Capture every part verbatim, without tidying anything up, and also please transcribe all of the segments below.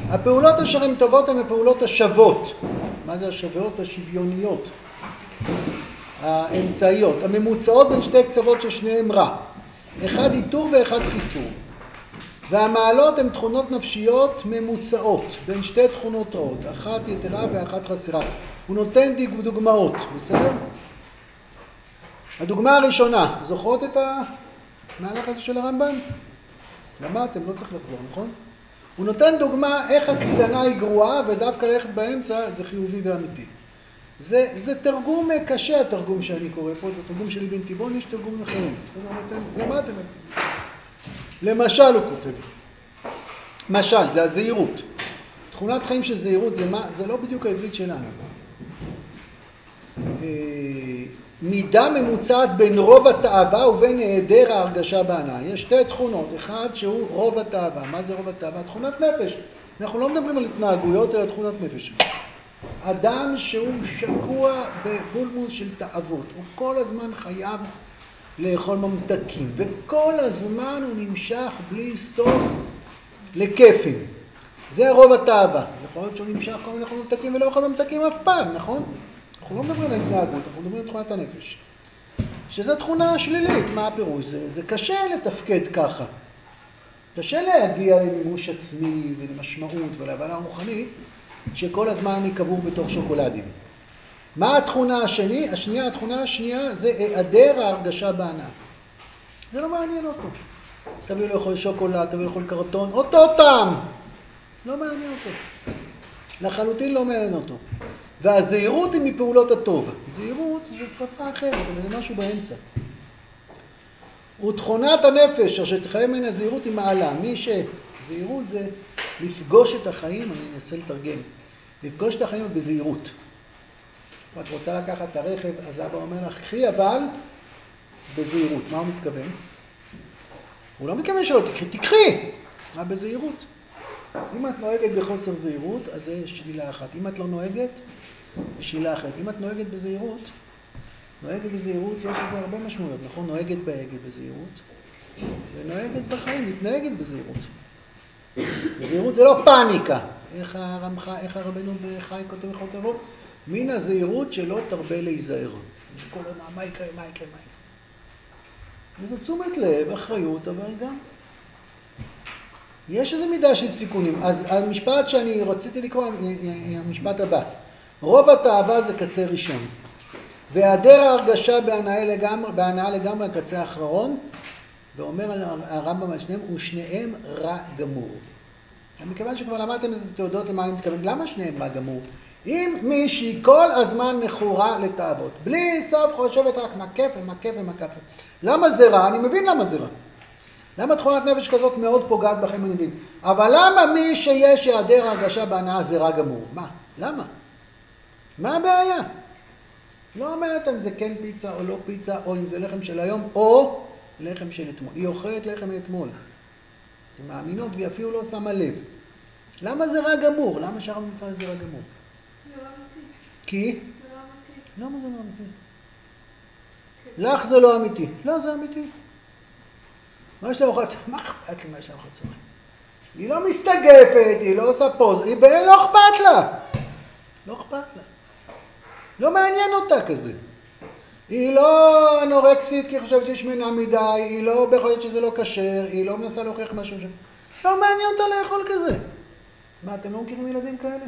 הפעולות אשר הן טובות הן הפעולות השוות. מה זה השוות? השוויוניות. האמצעיות, הממוצעות בין שתי קצוות ששניהם רע. אחד איתור ואחד חיסור. והמעלות הן תכונות נפשיות ממוצעות בין שתי תכונות רעות. אחת יתרה ואחת חסרה. הוא נותן דוגמאות, בסדר? הדוגמה הראשונה, זוכרות את המהלך הזה של הרמב"ם? למדתם, לא צריך לחזור, נכון? הוא נותן דוגמה איך הקצנה היא גרועה ודווקא ללכת באמצע זה חיובי ואמיתי. זה, זה תרגום קשה, התרגום שאני קורא פה, זה תרגום שלי בן תיבון, יש תרגום אחרים. למדתם? למשל הוא כותב. משל, זה הזהירות. תכונת חיים של זהירות זה, מה, זה לא בדיוק העברית שלנו. מידה ממוצעת בין רוב התאווה ובין היעדר ההרגשה בהנאה. יש שתי תכונות, אחד שהוא רוב התאווה. מה זה רוב התאווה? תכונת נפש. אנחנו לא מדברים על התנהגויות אלא תכונת נפש. אדם שהוא שקוע בבולמוס של תאוות, הוא כל הזמן חייב לאכול ממתקים, וכל הזמן הוא נמשך בלי סוף לכיפים. זה רוב התאווה. יכול להיות שהוא נמשך כל מיני ממתקים ולא אוכל ממתקים אף פעם, נכון? אנחנו לא מדברים על התנהגות, אנחנו מדברים על תכונת הנפש. שזו תכונה שלילית, מה הפירוש? זה, זה קשה לתפקד ככה. קשה להגיע למימוש עצמי ולמשמעות ולהבנה רוחנית, שכל הזמן אני קבור בתוך שוקולדים. מה התכונה השני? השנייה, התכונה השנייה זה היעדר ההרגשה בהנאה. זה לא מעניין אותו. תביאו לאכול שוקולד, תביאו לאכול קרטון, אותו טעם. לא מעניין אותו. לחלוטין לא מעניין אותו. והזהירות היא מפעולות הטוב. זהירות זה שפה אחרת, אבל זה משהו באמצע. ותכונת הנפש, אשר תחיה מן הזהירות היא מעלה. מי שזהירות זה לפגוש את החיים, אני אנסה לתרגם. לפגוש את החיים בזהירות. את רוצה לקחת את הרכב, אז אבא אומר לך, קחי אבל בזהירות. מה הוא מתכוון? הוא לא מתכוון שלא תקחי, תקחי! מה בזהירות? אם את נוהגת בחוסר זהירות, אז זה שלילה אחת. אם את לא נוהגת, זה שלילה אחת. אם את נוהגת בזהירות, נוהגת בזהירות, יש לזה הרבה משמעויות, נכון? נוהגת בהגת בזהירות, ונוהגת בחיים, מתנהגת בזהירות. בזהירות זה לא פאניקה. איך הרמח, איך הרבנו בחי כותב בכל תרבות? מן הזהירות שלא תרבה להיזהר. כל הזמן, מה יקרה, מה יקרה, מה יקרה. וזו תשומת לב, אחריות, אבל גם יש איזו מידה של סיכונים. אז המשפט שאני רציתי לקרוא, המשפט הבא. רוב התאווה זה קצה ראשון. והיעדר ההרגשה בהנאה לגמרי, בהנאה לגמרי הקצה האחרון, ואומר הרמב"ם על שניהם, ושניהם רע גמור. מכיוון שכבר למדתם איזה תעודות למה אני מתכוון, למה שניהם רע גמור? אם מישהי כל הזמן מכורה לתאוות, בלי סוף חושבת רק מקף ומקף ומקף. למה זה רע? אני מבין למה זה רע. למה תכונת נפש כזאת מאוד פוגעת בכם, אני מבין. אבל למה מי שיש היעדר הרגשה בהנאה זה רע גמור? מה? למה? מה הבעיה? לא אומרת אם זה כן פיצה או לא פיצה, או אם זה לחם של היום, או לחם של אתמול. היא אוכלת לחם אתמול. היא מאמינות והיא אפילו לא שמה לב. למה זה רע גמור? למה שהרב נקרא לזה רע גמור? זה לא אמיתי. כי? זה לא אמיתי. למה זה לא אמיתי? לך זה לא אמיתי. לא, זה אמיתי. מה יש לארוחת צהריים? מה אכפת לי מה יש לארוחת צהריים? היא לא מסתגפת, היא לא עושה פוז, היא באמת לא אכפת לה. לא אכפת לה. לא מעניין אותה כזה. היא לא אנורקסית כי היא חושבת שיש מנה מדי, היא לא בחושבת שזה לא כשר, היא לא מנסה להוכיח משהו שם. לא מעניין אותה לאכול כזה. מה, אתם לא מכירים ילדים כאלה?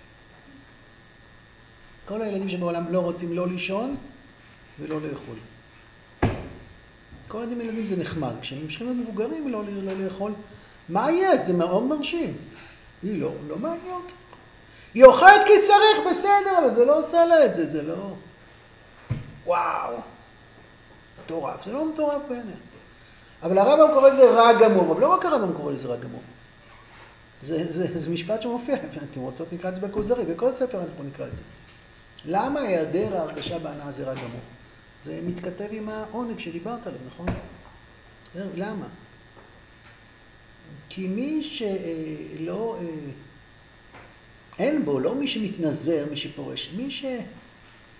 כל הילדים שבעולם לא רוצים לא לישון ולא לאכול. כל הילדים ילדים זה נחמד. כשהם נמשכים למבוגרים לא, לא לאכול, מה יהיה? זה מאוד מרשים. היא לא, לא מעניין אותה. היא אוכלת כי צריך, בסדר, אבל זה לא עושה לה את זה, זה לא... וואו. מטורף, זה לא מטורף בעיניי. אבל הרמב"ם קורא לזה רע גמור, אבל לא רק הרמב"ם קורא לזה רע גמור. זה, זה, זה משפט שמופיע, אתם רוצות נקרא את זה בכוזרי, בכל ספר אנחנו נקרא את זה. למה היעדר ההרגשה בהנאה זה רע גמור? זה מתכתב עם העונג שדיברת עליו, נכון? למה? כי מי שלא, אין בו, לא מי שמתנזר, מי שפורש, מי ש...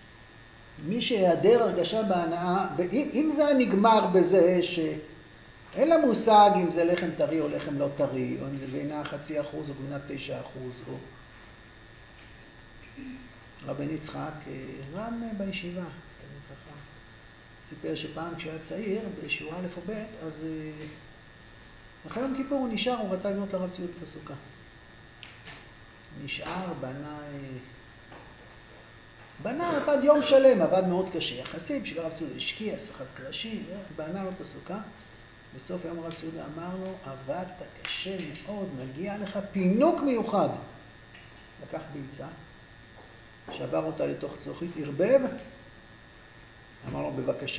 מי שהיעדר הרגשה בהנאה, אם, אם זה נגמר בזה אין לה מושג אם זה לחם טרי או לחם לא טרי, או אם זה גבינה חצי אחוז או גבינה תשע אחוז. או... רבן יצחק, גם בישיבה, תמיד חכם, סיפר שפעם כשהיה צעיר, בשיעור א' או ב', אז אחרי יום כיפור הוא נשאר, הוא רצה לבנות לרב ציודה את הסוכה. נשאר, בנה, בנה, עבד יום שלם, עבד מאוד קשה. יחסים בשביל הרב ציודה השקיע, סחב קרשים, בנה לו את הסוכה. בסוף היום הרב ציודה אמר לו, עבדת קשה מאוד, מגיע לך פינוק מיוחד. לקח ביצה, שבר אותה לתוך צלוחית, ערבב, אמר לו, בבקשה.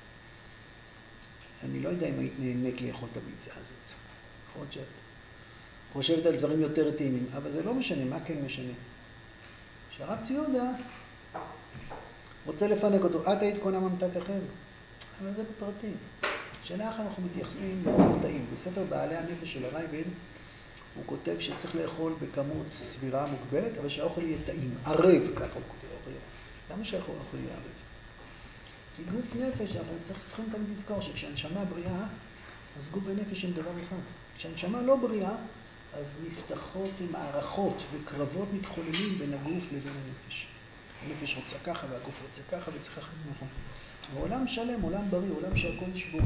אני לא יודע אם היית נהנית לאכול את הביצה הזאת. יכול להיות שאת חושבת על דברים יותר טעימים, אבל זה לא משנה, מה כן משנה? שהרב ציודה רוצה לפנק אותו, את היית קונה ממתק אחר, אבל זה בפרטים. שאלה אחת אנחנו מתייחסים למטעים. בספר בעלי הנפש של הרייבד, הוא כותב שצריך לאכול בכמות סבירה מוגבלת, אבל שהאוכל יהיה טעים, ערב, ככה הוא כותב, אוכל. למה שהאוכל יהיה ערב? כי גוף נפש, אנחנו צריך, צריכים תמיד לזכור שכשהנשמה בריאה, אז גוף ונפש הם דבר אחד. כשהנשמה לא בריאה, אז נפתחות מערכות וקרבות מתחוללים בין הגוף לבין הנפש. הנפש רוצה ככה והגוף רוצה ככה וצריך אחרת נכון. העולם שלם, עולם בריא, עולם שהקודש בו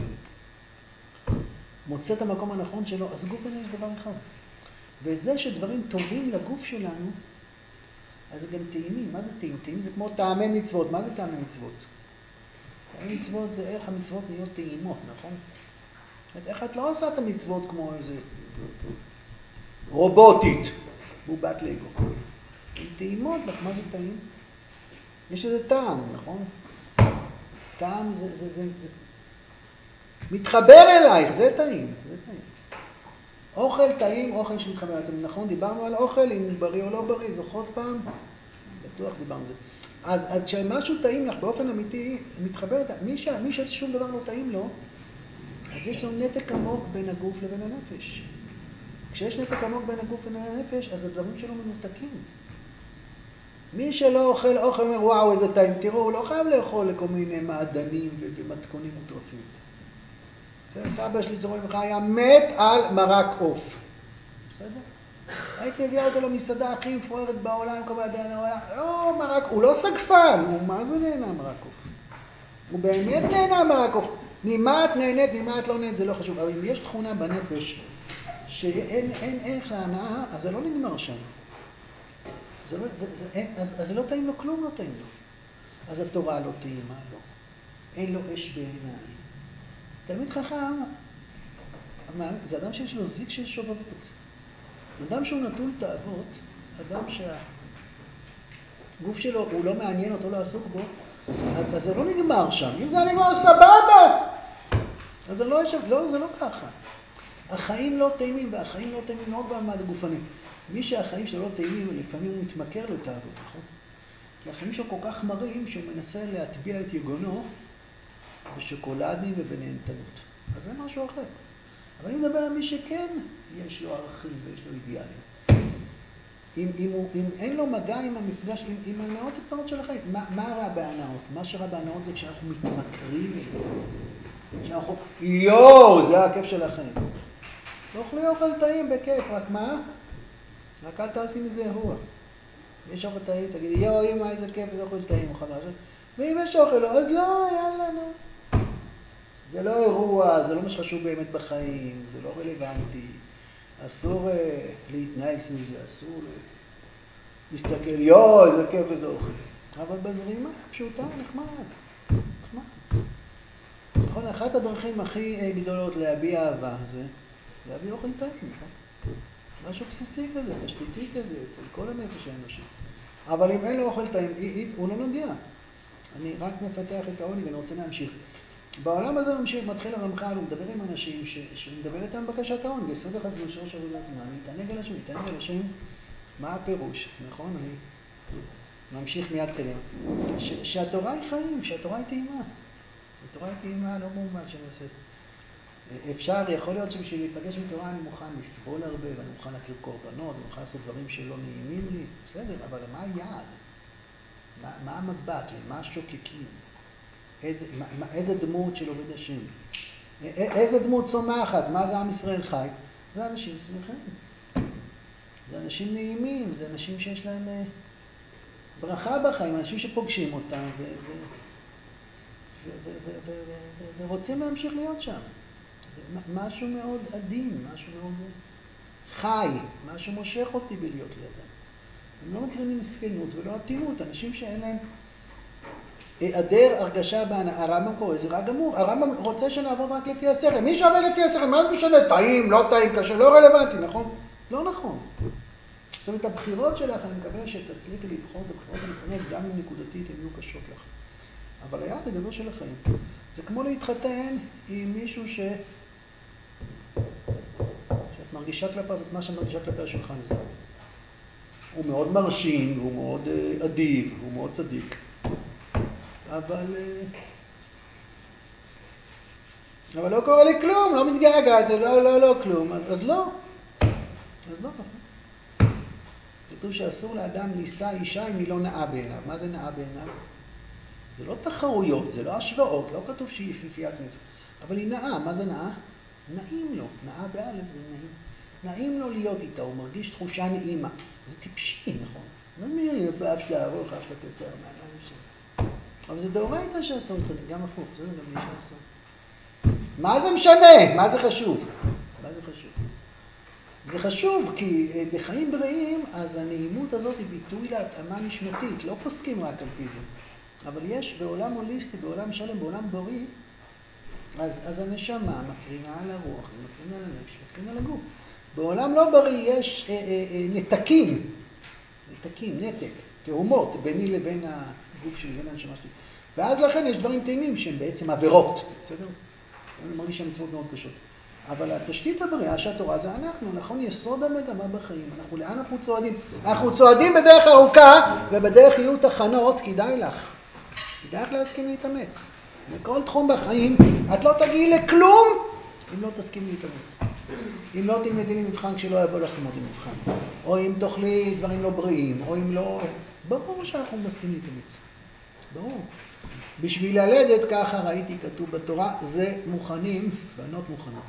מוצא את המקום הנכון שלו, אז גוף ונפש דבר אחד. וזה שדברים טובים לגוף שלנו, אז זה גם טעימים. מה זה טעים? טעים זה כמו טעמי מצוות. מה זה טעמי מצוות? טעמי מצוות זה איך המצוות נהיות טעימות, נכון? איך את לא עושה את המצוות כמו איזה רובוטית, בובת לגו. הן טעימות לך, מה זה טעים? יש איזה טעם, נכון? טעם זה, זה, זה, זה מתחבר אלייך, זה טעים, זה טעים. אוכל טעים, אוכל שמתחבר. אתם נכון, דיברנו על אוכל, אם בריא או לא בריא, זוכרות פעם? בטוח דיברנו על זה. אז, אז כשמשהו טעים לך באופן אמיתי, מתחבר, מי, ש, מי ששום דבר לא טעים לו, אז יש לו נתק עמוק בין הגוף לבין הנפש. כשיש נתק עמוק בין הגוף לבין הנפש, אז הדברים שלו מנותקים. מי שלא אוכל אוכל אומר, וואו, איזה טעים. תראו, הוא לא חייב לאכול לכל מיני מעדנים ומתכונים מוטרפים. סבא שלי זורם לך היה מת על מרק עוף. בסדר? היית מביאה אותו למסעדה הכי מפוארת בעולם, כל מיני העולם. לא, מרק, הוא לא סגפן. הוא מה זה נהנה מרק עוף? הוא באמת נהנה מרק עוף. ממה את נהנית, ממה את לא נהנית, זה לא חשוב. אבל אם יש תכונה בנפש שאין אין ערך להנאה, אז זה לא נגמר שם. זה לא, זה, זה, אין, אז, אז זה לא טעים לו, כלום לא טעים לו. אז התורה לא טעימה לו. אין לו אש בעיניים. תלמיד חכם, זה אדם שיש לו זיק של שובבות. אדם שהוא נטול תאוות, אדם שהגוף שלו הוא לא מעניין אותו, לא עסוק בו, אז, אז זה לא נגמר שם. אם זה נגמר, סבבה! אז זה לא, לא, זה לא ככה. החיים לא טעימים, והחיים לא טעימים לא רק במעמד הגופני. מי שהחיים שלו לא טעימים, לפעמים הוא מתמכר לתאוות, נכון? כי החיים שלו כל כך מרים שהוא מנסה להטביע את יגונו בשוקולדים ובנהנתנות. אז זה משהו אחר. אבל אני מדבר על מי שכן יש לו ערכים ויש לו אידיאלים. אם, אם, הוא, אם אין לו מגע עם המפגש, עם, עם ההנאות הקטנות של החיים, מה, מה רע בהנאות? מה שרע בהנאות זה כשאנחנו מתמכרים אליו. כשאנחנו, יואו, זה הכיף של החיים. לא אוכלי אוכל טעים בכיף, רק מה? רק אל תעשי מזה אירוע. יש אוכל טעים, תגידי, יואו, אמא, איזה כיף, איזה אוכל טעים, אוכל משהו. ואם יש אוכל לא, אז לא, יאללה, נו. זה לא אירוע, זה לא מה שחשוב באמת בחיים, זה לא רלוונטי. אסור uh, להתנהל סביב זה, אסור להסתכל, יואו, איזה כיף, איזה אוכל. אבל בזרימה, פשוטה, נחמד. נחמד. נכון, אחת הדרכים הכי גדולות להביע אהבה זה להביא אוכל טעים, נכון? משהו בסיסי כזה, תשתיתי כזה, אצל כל הנפש האנושי. אבל אם אין לו אוכל טעים, הוא לא נוגע. אני רק מפתח את העוני ואני רוצה להמשיך. בעולם הזה ממשיך, מתחיל הרמח"ל, הוא מדבר עם אנשים שהוא מדבר איתם בקשת העוני, יסוד החסידות שלוש עבודת זמן, להתענג על השם, להתענג על השם, מה הפירוש, נכון? אני ממשיך מיד קדימה. שהתורה היא חיים, שהתורה היא טעימה. התורה היא טעימה, לא מומד שנעשה. אפשר, יכול להיות שבשביל להיפגש עם תורה אני מוכן לסבול הרבה, ואני מוכן להקריב קורבנות, אני מוכן לעשות דברים שלא נעימים לי, בסדר, אבל מה היעד? מה, מה המבט? למה שוקקים? איזה, מה, איזה דמות של עובד השם? איזה דמות צומחת? מה זה עם ישראל חי? זה אנשים שמחים. זה אנשים נעימים, זה אנשים שיש להם ברכה בחיים, אנשים שפוגשים אותם ורוצים להמשיך להיות שם. משהו מאוד עדין, משהו מאוד חי, משהו מושך אותי בלהיות לידם. הם לא מקרינים מסכנות ולא אטימות, אנשים שאין להם היעדר הרגשה בהנאה. הרמב"ם קורא, זה רע גמור. הרמב"ם רוצה שנעבוד רק לפי השכל. מי שעובד לפי השכל, מה זה משנה? טעים, לא טעים, קשה, לא רלוונטי, נכון? לא נכון. זאת אומרת, הבחירות שלך, אני מקווה שתצליחי לבחור את הבחירות הנכונות, גם אם נקודתית הן יהיו קשות לך. אבל היעד הגדול של החיים. זה כמו להתחתן עם מישהו ש... שאת מרגישה כלפיו את מה שמרגישה כלפי השולחן הזה. הוא מאוד מרשים, הוא מאוד אדיב, הוא מאוד צדיק. אבל... אבל לא קורה לי כלום, לא מתגעגעת, לא, לא, לא, כלום. אז, אז לא. אז לא. כתוב שאסור לאדם לישא אישה אם היא לא נאה בעיניו. מה זה נאה בעיניו? זה לא תחרויות, זה לא השוואות, לא כתוב שהיא יפיפיית נצח. אבל היא נאה, מה זה נאה? נעים לו. נאה באלף זה נעים. נעים לו להיות איתה, הוא מרגיש תחושה נעימה. זה טיפשי, נכון? לא מי יפה, אף שאתה ארוך, אף שאתה קצר, מה, מה משנה? אבל זה דאורייתא שאסור להתחתן, גם הפוך, זה גם מי שאסור. מה זה משנה? מה זה חשוב? מה זה חשוב? זה חשוב כי בחיים בריאים, אז הנעימות הזאת היא ביטוי להתאמה נשמתית, לא פוסקים רק על פי זה. אבל יש בעולם הוליסטי, בעולם שלם, בעולם בריא, אז, אז הנשמה מקרינה על הרוח, זה מקרינה על הנפש, מקרינה על הגוף. בעולם לא בריא יש אה, אה, אה, נתקים, נתקים, נתק, תאומות ביני לבין הגוף שלי, בין הנשמה שלי. ואז לכן יש דברים טעימים שהם בעצם עבירות, בסדר? אני מרגיש שהמצוות מאוד קשות. אבל התשתית הבריאה שהתורה זה אנחנו, נכון? יסוד המגמה בחיים. אנחנו, לאן אנחנו צועדים? אנחנו צועדים בדרך ארוכה, ובדרך יהיו תחנות, כדאי לך. כדאי לך להסכים להתאמץ. בכל תחום בחיים, את לא תגיעי לכלום, אם לא תסכים להתאמץ. אם לא תלמדי למבחן כשלא יבוא לך ללמוד למבחן. או אם תאכלי דברים לא בריאים, או אם לא... ברור שאנחנו נסכים להתאמץ. ברור. בשביל ללדת, ככה ראיתי כתוב בתורה, זה מוכנים, בנות מוכנות,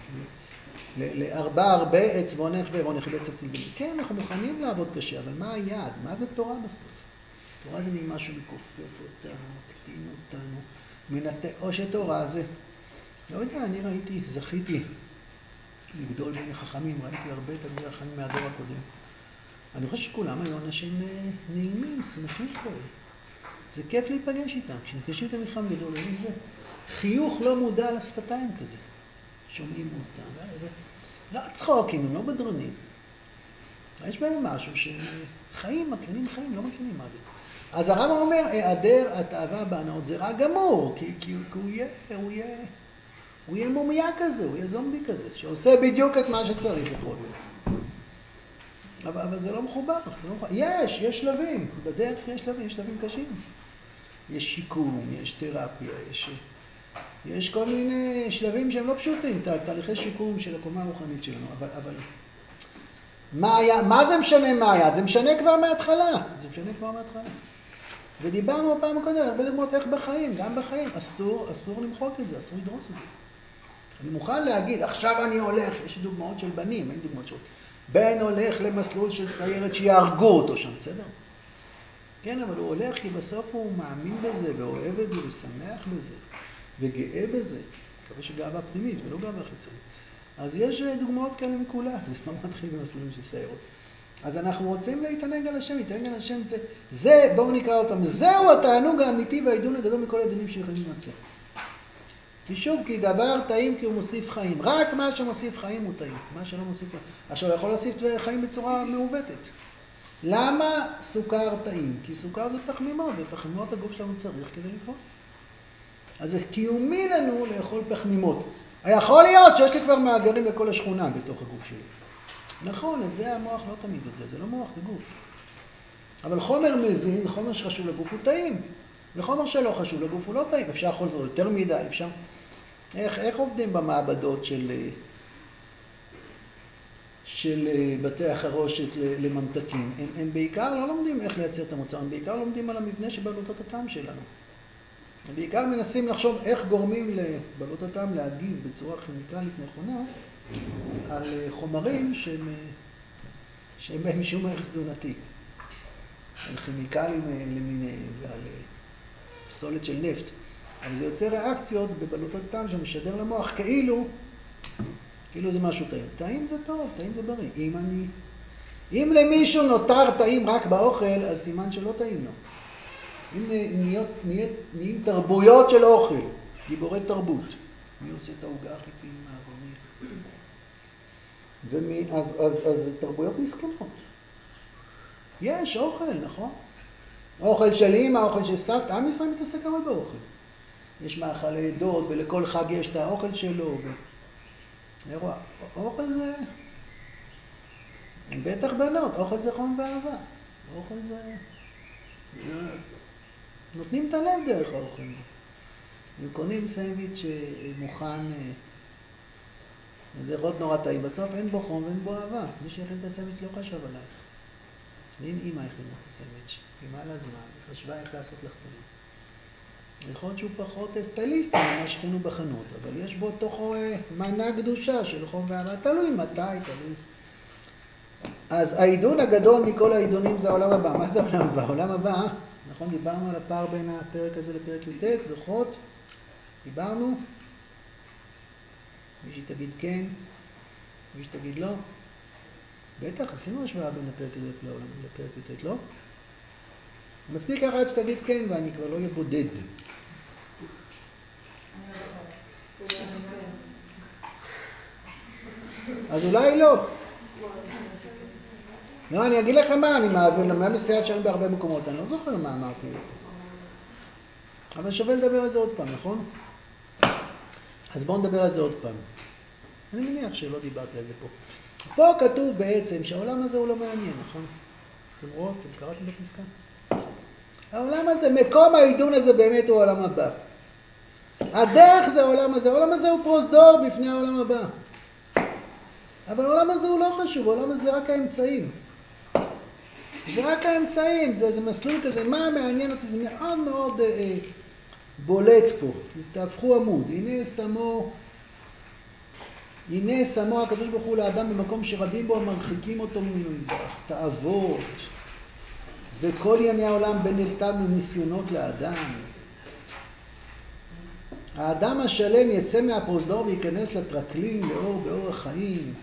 לארבע הרבה עץ ועונך ועונך בעצם תלדמי. כן, אנחנו מוכנים לעבוד קשה, אבל מה היעד? מה זה תורה בסוף? תורה זה ממשהו מכופף אותנו, מקטין אותנו, מנתק, או שתורה זה, לא יודע, אני ראיתי, זכיתי לגדול בין החכמים, ראיתי הרבה תלמידי החיים מהדור הקודם. אני חושב שכולם היו אנשים נעימים, שמחים כאלה. זה כיף להיפגש איתם, כשנפגשים איתם איתכם גדול, אין זה. חיוך לא מודע לשפתיים כזה. שומעים אותם, זה לא צחוקים, הם לא בדרונים. יש בהם משהו שחיים, מקרינים חיים, לא מקרינים מוות. אז הרמב"ם אומר, היעדר התאווה בהנאות זה רע גמור, כי, כי, כי הוא יהיה, הוא יהיה, הוא יהיה מומיה כזה, הוא יהיה זומבי כזה, שעושה בדיוק את מה שצריך יכול להיות. אבל, אבל זה לא מחובר, זה לא מחובר. יש, יש שלבים, בדרך יש שלבים, יש שלבים קשים. יש שיקום, יש תרפיה, יש, יש כל מיני שלבים שהם לא פשוטים, תה, תהליכי שיקום של הקומה הרוחנית שלנו, אבל, אבל מה היה, מה זה משנה מה היה? זה משנה כבר מההתחלה, זה משנה כבר מההתחלה. ודיברנו בפעם הקודמת, הרבה דוגמאות איך בחיים, גם בחיים, אסור, אסור למחוק את זה, אסור לדרוס את זה. אני מוכן להגיד, עכשיו אני הולך, יש דוגמאות של בנים, אין דוגמאות של... בן הולך למסלול של סיירת שיהרגו אותו שם, בסדר? כן, אבל הוא הולך כי בסוף הוא מאמין בזה, ואוהב את זה, ושמח בזה, וגאה בזה. מקווה שגאווה פנימית, ולא גאווה חיצונית. אז יש דוגמאות כאלה מכולה, זה לא מתחיל במסלולים של סיירות. אז אנחנו רוצים להתענג על השם, להתענג על השם זה, זה, בואו נקרא אותם, זהו התענוג האמיתי והעידון הגדול מכל העידונים שיכולים לנצח. כי שוב, כי דבר טעים כי הוא מוסיף חיים. רק מה שמוסיף חיים הוא טעים, מה שלא מוסיף חיים. עכשיו, הוא יכול להוסיף חיים בצורה מעוותת. למה סוכר טעים? כי סוכר זה פחמימות, ופחמימות הגוף שלנו צריך כדי לפעול. אז זה קיומי לנו לאכול פחמימות. יכול להיות שיש לי כבר מאגרים לכל השכונה בתוך הגוף שלי. נכון, את זה המוח לא תמיד יודע, זה לא מוח, זה גוף. אבל חומר מזין, חומר שחשוב לגוף הוא טעים. וחומר שלא חשוב לגוף הוא לא טעים. אפשר לאכול יותר מדי, אפשר... איך, איך עובדים במעבדות של... של בתי החרושת לממתקים. הם, הם בעיקר לא לומדים איך לייצר את המוצר, הם בעיקר לומדים על המבנה שבעלותות הטעם שלנו. בעיקר מנסים לחשוב איך גורמים לבעלות הטעם להגיב בצורה כימיקלית נכונה על חומרים שהם, שהם בהם משום ערך תזונתי. על כימיקלים למיניהם ועל פסולת של נפט. אבל זה יוצר ריאקציות בבעלות הטעם שמשדר למוח כאילו, כאילו זה משהו טעים. טעים זה טוב, טעים זה בריא. אם אני, אם למישהו נותר טעים רק באוכל, אז סימן שלא טעים לו. אם נהיות, נהיות, נהיים תרבויות של אוכל, גיבורי תרבות, מי עושה את העוגה הכי טעימה ומי, אז, אז, אז תרבויות מסכנות. יש אוכל, נכון? אוכל של אמא, אוכל של סבתא, עם ישראל מתעסק הרבה באוכל. יש מאכלי עדות, ולכל חג יש את האוכל שלו. ו... אירוע, אוכל זה... בטח בנות, אוכל זה חום ואהבה. אוכל זה... נותנים את הלב דרך האוכל. הם קונים סנדוויץ' מוכן... זה יכול להיות נורא טעים. בסוף אין בו חום ואין בו אהבה. מי שהכין את הסנדוויץ' לא חשב עלייך. ואם אמא הכינה את הסנדוויץ', אמא לה זמן, היא חשבה איך לעשות לך טעים. יכול להיות שהוא פחות סטייליסטי ממה שכינו בחנות, אבל יש בו תוכו מנה קדושה של חום ואהבה, תלוי מתי, תלוי. אז העידון הגדול מכל העידונים זה העולם הבא. מה זה העולם הבא? העולם הבא, נכון, דיברנו על הפער בין הפרק הזה לפרק י"ט, זוכרות? דיברנו? מישהי תגיד כן, מישהי תגיד לא. בטח, עשינו השוואה בין הפרק הזה לפרק י"ט, לא? מספיק אחת שתגיד כן ואני כבר לא אהיה בודד. אז אולי לא. לא, אני אגיד לכם מה, אני מעביר, למעלה מסייעת שרים בהרבה מקומות, אני לא זוכר מה אמרתי את זה. אבל שווה לדבר על זה עוד פעם, נכון? אז בואו נדבר על זה עוד פעם. אני מניח שלא דיברתי על זה פה. פה כתוב בעצם שהעולם הזה הוא לא מעניין, נכון? אתם רואים? אתם קראתם בפסקה? העולם הזה, מקום העידון הזה באמת הוא העולם הבא. הדרך זה העולם הזה, העולם הזה הוא פרוזדור בפני העולם הבא. אבל העולם הזה הוא לא חשוב, העולם הזה זה רק האמצעים. זה רק האמצעים, זה, זה מסלול כזה, מה מעניין אותי? זה מאוד מאוד אה, בולט פה. תהפכו עמוד, הנה שמו, הנה שמו הקדוש ברוך הוא לאדם במקום שרבים בו מרחיקים אותו ממנו יתברך, תאוות, וכל ענייני העולם בין אלתם וניסיונות לאדם. האדם השלם יצא מהפרוזדור וייכנס לטרקלין, לאור באור החיים.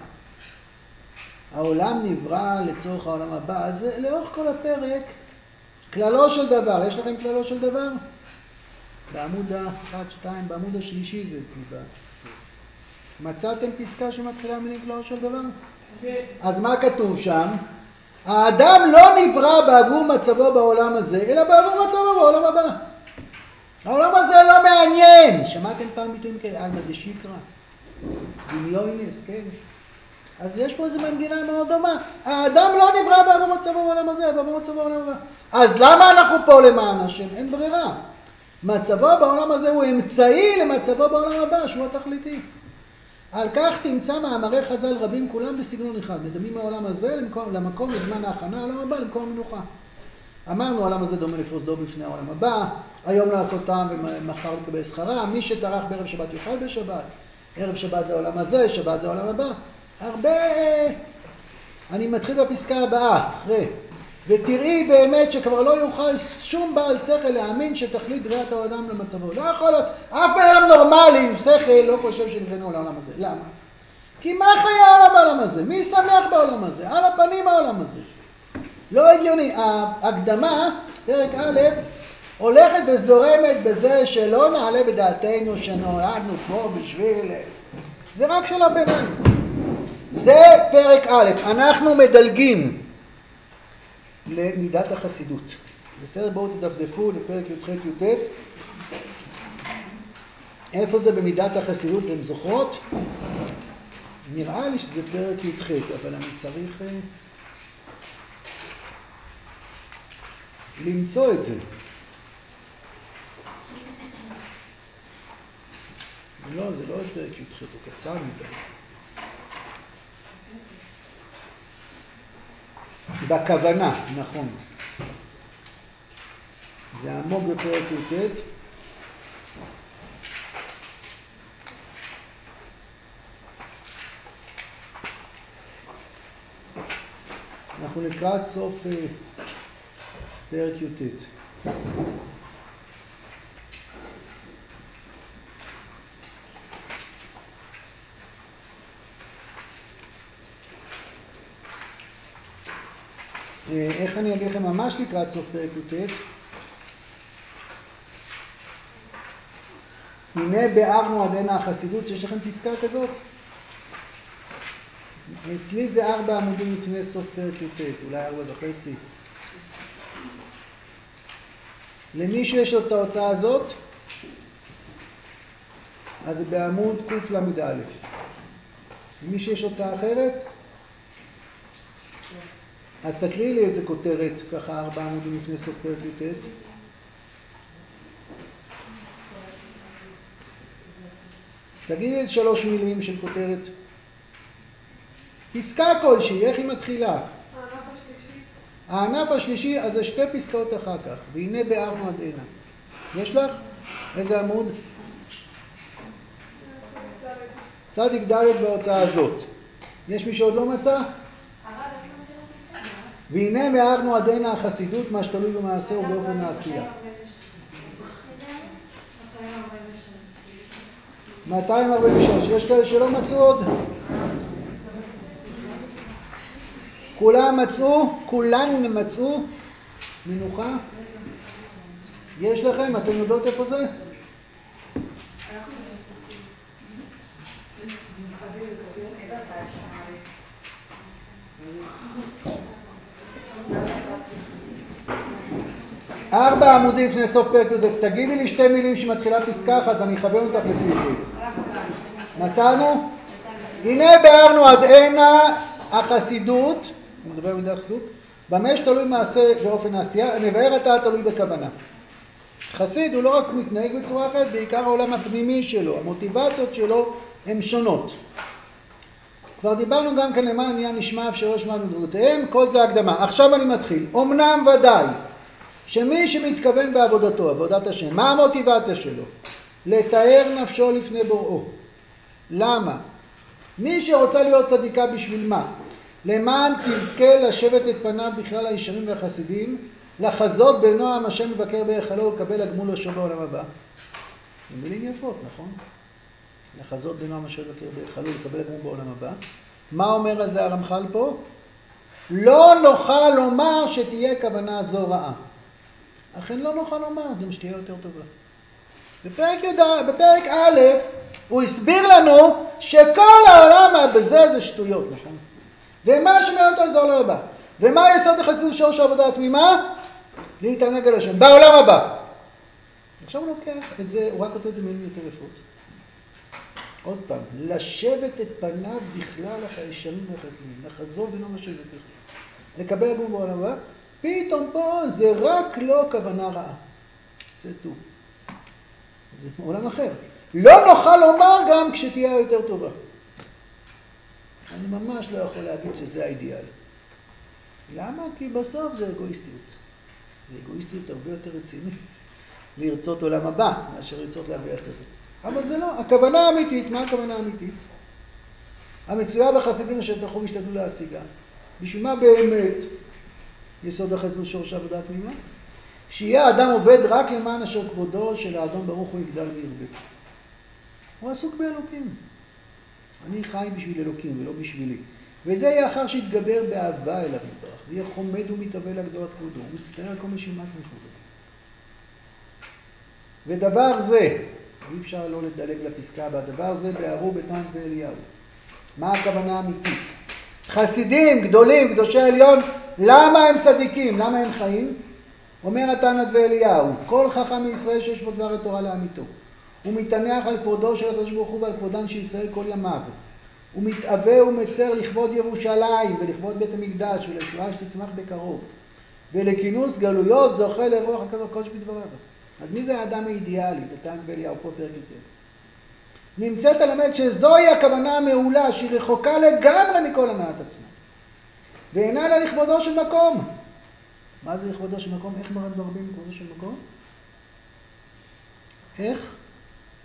העולם נברא לצורך העולם הבא. אז לאורך כל הפרק, כללו של דבר, יש לכם כללו של דבר? בעמוד ה-אחת, שתיים, בעמוד השלישי זה אצלי. מצאתם פסקה שמתחילה מילים כללו של דבר? כן. אז מה כתוב שם? האדם לא נברא בעבור מצבו בעולם הזה, אלא בעבור מצבו בעולם הבא. העולם הזה לא מעניין. שמעתם פעם ביטויים כאלה? אלמא דשיקרא, דמיונס, כן? אז יש פה איזו מנגינה מאוד דומה. האדם לא נברא בעבור מצבו בעולם הזה, בעבור מצבו בעולם הבא. אז למה אנחנו פה למען השם? אין ברירה. מצבו בעולם הזה הוא אמצעי למצבו בעולם הבא, שהוא התכליתי. על כך תמצא מאמרי חז"ל רבים כולם בסגנון אחד. מדמים מהעולם הזה למקום, למקום לזמן ההכנה, העולם הבא למקום המנוחה. אמרנו, העולם הזה דומה לפרוזדור בפני העולם הבא, היום לעשות טעם ומחר לקבל שכרה, מי שטרח בערב שבת יאכל בשבת, ערב שבת זה העולם הזה, שבת זה העולם הבא. הרבה, אני מתחיל בפסקה הבאה, אחרי, ותראי באמת שכבר לא יוכל שום בעל שכל להאמין שתכלית בריאת האדם למצבו. לא יכול להיות, אף בן אדם נורמלי עם שכל לא חושב שנבראנו לעולם הזה. למה? כי מה חיי העולם בעולם הזה? מי שמח בעולם הזה? על הפנים העולם הזה. לא הגיוני. ההקדמה, פרק א', הולכת וזורמת בזה שלא נעלה בדעתנו שנולדנו פה בשביל... זה רק של הביניים. זה פרק א', אנחנו מדלגים למידת החסידות. בסדר, בואו תדפדפו לפרק י"ח י"ט. איפה זה במידת החסידות? אתם זוכרות? נראה לי שזה פרק י"ח, אבל אני צריך למצוא את זה. לא, זה לא פרק י"ח, הוא קצר מדי. בכוונה, נכון. זה עמוק בפרק י"ט. אנחנו לקראת סוף פרק י"ט. איך אני אגיד לכם ממש לקראת סוף פרק י"ט? הנה בארנו עד הנה החסידות, שיש לכם פסקה כזאת? אצלי זה ארבע עמודים לפני סוף פרק י"ט, אולי ארבע וחצי. למי שיש עוד את ההוצאה הזאת, אז זה בעמוד קל"א. למי שיש הוצאה אחרת, אז תקריאי לי איזה כותרת, ככה ארבע עמודים לפני סוף פרק י"ט. תגידי לי שלוש מילים של כותרת. פסקה כלשהי, איך היא מתחילה? הענף השלישי. הענף השלישי, אז זה שתי פסקאות אחר כך. והנה בארנו עד הנה. יש לך? איזה עמוד? צדיק ד' בהוצאה הזאת. יש מי שעוד לא מצא? והנה בארנו עד הנה החסידות, מה שתלוי במעשה ובאופן העשייה. מאתיים ארבעים ושלוש. יש כאלה שלא מצאו עוד? כולם מצאו? כולן מצאו? מנוחה? יש לכם? אתם יודעות איפה זה? ארבע עמודים לפני סוף פרק י"ט. תגידי לי שתי מילים שמתחילה פסקה אחת ואני אכוון אותך לפי זה. מצאנו? הנה בארנו עד הנה החסידות, אני מדבר מדי החסידות, במה שתלוי מעשה ואופן העשייה, מבאר אתה תלוי בכוונה. חסיד הוא לא רק מתנהג בצורה אחרת, בעיקר העולם הפנימי שלו, המוטיבציות שלו הן שונות. כבר דיברנו גם כאן למען עניין נשמע אפשר שמענו דברותיהם, כל זה הקדמה. עכשיו אני מתחיל. אמנם ודאי שמי שמתכוון בעבודתו, עבודת השם, מה המוטיבציה שלו? לתאר נפשו לפני בוראו. למה? מי שרוצה להיות צדיקה בשביל מה? למען תזכה לשבת את פניו בכלל הישרים והחסידים, לחזות בנועם השם מבקר בהיכלו ולקבל הגמול השם בעולם הבא. זה מילים יפות, נכון? לחזות בנועם השם מבקר בהיכלו ולקבל הגמול בעולם הבא. מה אומר על זה הרמח"ל פה? לא נוכל לומר שתהיה כוונה זו רעה. אכן לא נוכל לומר, גם שתהיה יותר טובה. בפרק יהודה, בפרק א', הוא הסביר לנו שכל העולם בזה זה שטויות, נכון? ומה שמעניין אותו זה העולם הבא. ומה יסוד החסידות שורש העבודה התמימה? להתענג על השם, בעולם הבא. עכשיו הוא לוקח את זה, הוא רק כותב את זה מילים יותר יפות. עוד פעם, לשבת את פניו בכלל הישרים והחסידים, לחזור בנועם השם בכלל, לקבל הגמול בעולם הבא, פתאום פה זה רק לא כוונה רעה. זה טוב. זה עולם אחר. לא נוכל לומר גם כשתהיה יותר טובה. אני ממש לא יכול להגיד שזה האידיאל. למה? כי בסוף זה אגואיסטיות. זה אגואיסטיות הרבה יותר רצינית. לרצות עולם הבא, מאשר לרצות להרוויח כזה. אבל זה לא. הכוונה האמיתית, מה הכוונה האמיתית? המצויה בחסידים אשר תלכו והשתדלו להשיגה. בשביל מה באמת יסוד החסידות שורש העבודה התמימה? שיהיה האדם עובד רק למען אשר כבודו של האדון ברוך הוא יגדל וירבה. הוא עסוק באלוקים. אני חי בשביל אלוקים ולא בשבילי. וזה יהיה אחר שיתגבר באהבה אליו יתברך, ויהיה חומד ומתאבל להגדלת כבודו, הוא מצטער על כל משימת מכבודו. ודבר זה, אי אפשר לא לדלג לפסקה הבאה, דבר זה בערו בתן ואליהו. מה הכוונה האמיתית? חסידים גדולים, קדושי עליון, למה הם צדיקים? למה הם חיים? אומר התנת ואליהו, כל חכם מישראל שיש בו דבר התורה לאמיתו. הוא מתענח על כבודו של הקדוש ברוך הוא ועל כבודן של ישראל כל ימיו. הוא מתאווה ומצר לכבוד ירושלים ולכבוד בית המקדש ולישועה שתצמח בקרוב. ולכינוס גלויות זוכה לרוח הקדוש בדבריו. אז מי זה האדם האידיאלי? בתנת ואליהו, פה פרק יותר. נמצאת ללמד שזוהי הכוונה המעולה שהיא רחוקה לגמרי מכל הנעת עצמה. ואינה לה לכבודו של מקום. מה זה לכבודו של מקום? איך מרד מרבים לכבודו של מקום? איך?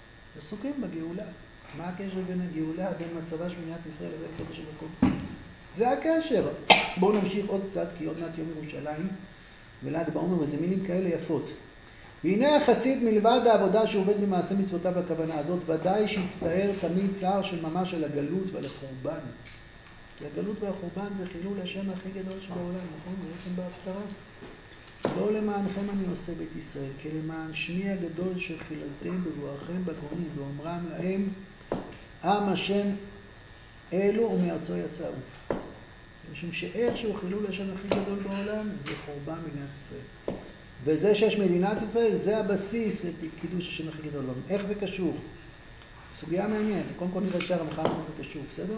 עסוקים בגאולה. מה הקשר בין הגאולה, בין מצבה של מדינת ישראל לבין כבודו של מקום? זה הקשר. בואו נמשיך עוד קצת, כי עוד מעט יום ירושלים, ול"ג בעומר, וזה מילים כאלה יפות. והנה החסיד מלבד העבודה שעובד במעשה מצוותיו הכוונה הזאת, ודאי שיצטער תמיד צער של ממש על הגלות ועל החורבן. כי הגלות והחורבן זה חילול השם הכי גדול שבעולם, נכון? ראיתם בהפטרה? לא למענכם אני עושה בית ישראל, כי למען שמי הגדול שחיללתם בבואכם בגויים, ואומרם להם, עם השם אלו ומארצו יצאו. משום שאיכשהו חילול השם הכי גדול בעולם זה חורבן מדינת ישראל. וזה שיש מדינת ישראל זה הבסיס לקידוש השם הכי גדול בעולם. איך זה קשור? סוגיה מעניינת. קודם כל נראה שהרמח"ל איך זה קשור, בסדר?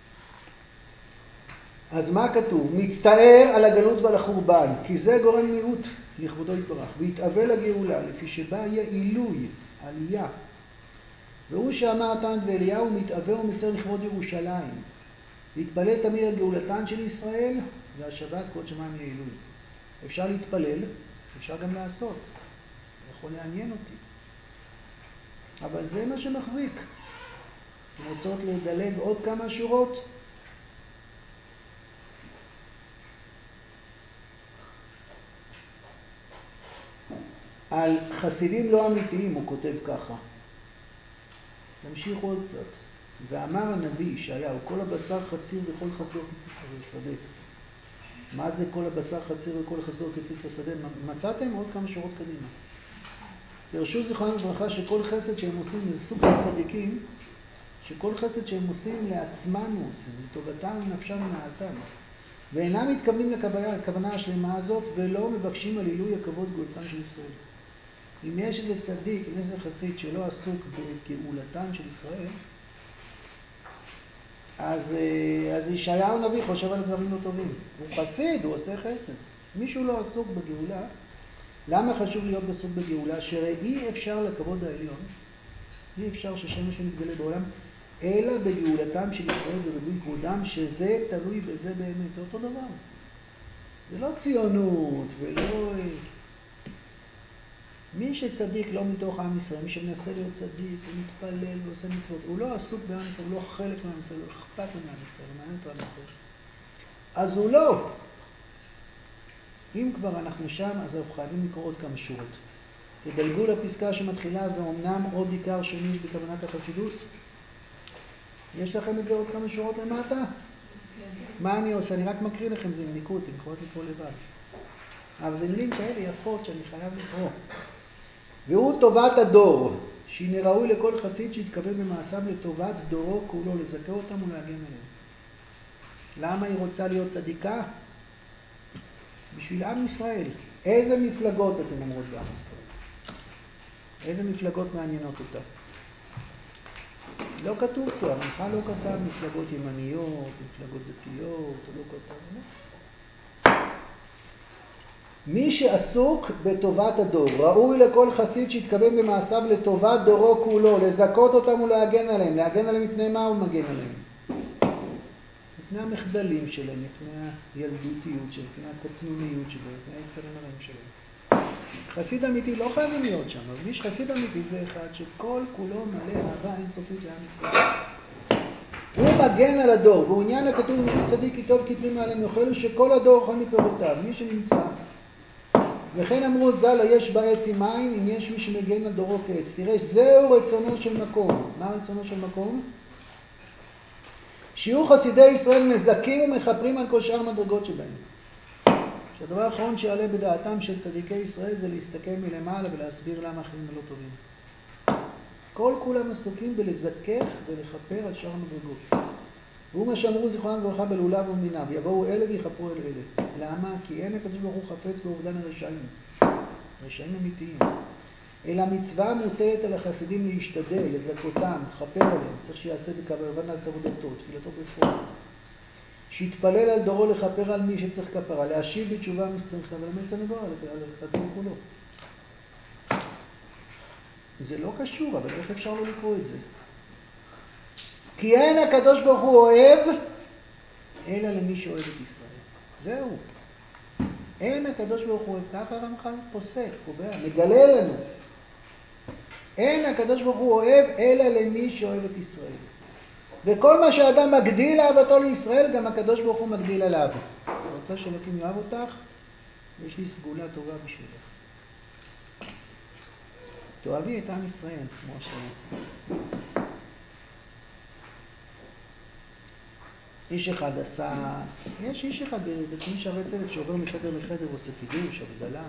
אז מה כתוב? מצטער על הגלות ועל החורבן, כי זה גורם מיעוט לכבודו יתברך, ויתאווה לגאולה, לפי שבה יהיה עילוי, עלייה. והוא שאמר נתן ואליהו, מתאווה ומצר לכבוד ירושלים, והתפלל תמיד על גאולתן של ישראל, והשבת קוד שמיים יהיה עילוי. אפשר להתפלל, אפשר גם לעשות. זה יכול לעניין אותי. אבל זה מה שמחזיק. אתם רוצות לדלג עוד כמה שורות? על חסידים לא אמיתיים הוא כותב ככה. תמשיכו עוד קצת. ואמר הנביא ישעיהו, כל הבשר חציר וכל חסדו כציץ השדה. מה זה כל הבשר חציר וכל חסדו כציץ השדה? מצאתם עוד כמה שורות קדימה. פרשו זיכרונם לברכה שכל חסד שהם עושים, זה סוג הצדיקים, שכל חסד שהם עושים לעצמם עושים, לטובתם ונפשם ונעלתם. ואינם מתכוונים לכוונה השלמה הזאת, ולא מבקשים על עילוי הכבוד גאולתן של ישראל. אם יש איזה צדיק, אם יש איזה חסיד שלא עסוק בגאולתן של ישראל, אז, אז ישעיהו הנביא חושב על דברים לא טובים. הוא חסיד, הוא עושה חסד. מישהו לא עסוק בגאולה, למה חשוב להיות עסוק בגאולה? שהרי אפשר לכבוד העליון, אי אפשר ששם השם יתגלה בעולם, אלא בגאולתם של ישראל וריבוי כבודם, שזה תלוי בזה באמת. זה אותו דבר. זה לא ציונות ולא... מי שצדיק לא מתוך עם ישראל, מי שמנסה להיות צדיק ומתפלל ועושה מצוות, הוא לא עסוק בעם ישראל, הוא לא חלק מעם ישראל, הוא לא אכפת לו מעם ישראל, הוא מעניין אותו עם ישראל. אז הוא לא. אם כבר אנחנו שם, אז אנחנו חייבים לקרוא עוד כמה שורות. תדלגו לפסקה שמתחילה, ואומנם עוד עיקר שני בכוונת החסידות. יש לכם את זה עוד כמה שורות למטה? מה אני עושה? אני רק מקריא לכם, זה עם ניקוד, אתם יכולות לקרוא לבד. אבל זה מילים כאלה יפות שאני חייב לקרוא. והוא טובת הדור, שהנה ראוי לכל חסיד שיתכוון במעשיו לטובת דורו כולו, לזכה אותם ולהגן עליהם. למה היא רוצה להיות צדיקה? בשביל עם ישראל. איזה מפלגות אתם אומרות בעם ישראל? איזה מפלגות מעניינות אותה? לא כתוב פה, המלכה לא כתב מפלגות ימניות, מפלגות דתיות, לא כתב, לא? מי שעסוק בטובת הדור, ראוי לכל חסיד שיתכוון במעשיו לטובת דורו כולו, לזכות אותם ולהגן עליהם. להגן עליהם מפני מה הוא מגן עליהם? מפני המחדלים שלהם, מפני הילדותיות שלהם, מפני הקטנוניות שלהם, מפני היצרים הרעים שלהם. חסיד אמיתי לא חייבים להיות שם, אבל מי שחסיד אמיתי זה אחד שכל כולו מלא אהבה אינסופית לעם ישראל. הוא מגן על הדור, והוא עניין הכתוב ומי צדיק כי טוב כתבי מעליהם יאכלו, שכל הדור אוכל מפירותיו, מי שנמצא. וכן אמרו ז"ל יש בעץ עם מים, אם יש מי שמגן על דורו כעץ. תראה, זהו רצונו של מקום. מה רצונו של מקום? שיהיו חסידי ישראל מזכים ומחפרים על כל שאר מדרגות שבהם. שהדבר האחרון שיעלה בדעתם של צדיקי ישראל זה להסתכל מלמעלה ולהסביר למה אחרים לא טובים. כל כולם עסוקים בלזכך ולחפר על שאר מדרגות. והוא מה שאמרו זיכרונם לברכה בלולב ומיניו, יבואו אלה ויחפרו אל אלה. למה? כי אין הקדוש ברוך הוא חפץ באובדן הרשעים. רשעים אמיתיים. אלא מצווה מוטלת על החסידים להשתדל, לזכותם, חפר עליהם. צריך שיעשה בכוונה את עבודתו, תפילתו בפועל. שיתפלל על דורו לכפר על מי שצריך כפרה, להשיב בתשובה מי שצריך, ולמד סנגור על הדור כולו. זה לא קשור, אבל איך אפשר לא לקרוא את זה? כי אין הקדוש ברוך הוא אוהב, אלא למי שאוהב את ישראל. זהו. אין הקדוש ברוך הוא אוהב, ככה הרמח"ל פוסק, קובע, מגלה לנו. אין הקדוש ברוך הוא אוהב, אלא למי שאוהב את ישראל. וכל מה שאדם מגדיל אהבתו לישראל, גם הקדוש ברוך הוא מגדיל עליו. רוצה שאלוקים יאהב אותך? יש לי סגולה טובה בשבילך. תאהבי את עם ישראל, כמו השם. איש אחד עשה, יש איש אחד בתחום שערי צדק שעובר מחדר לחדר, עושה קידוש, הבדלה.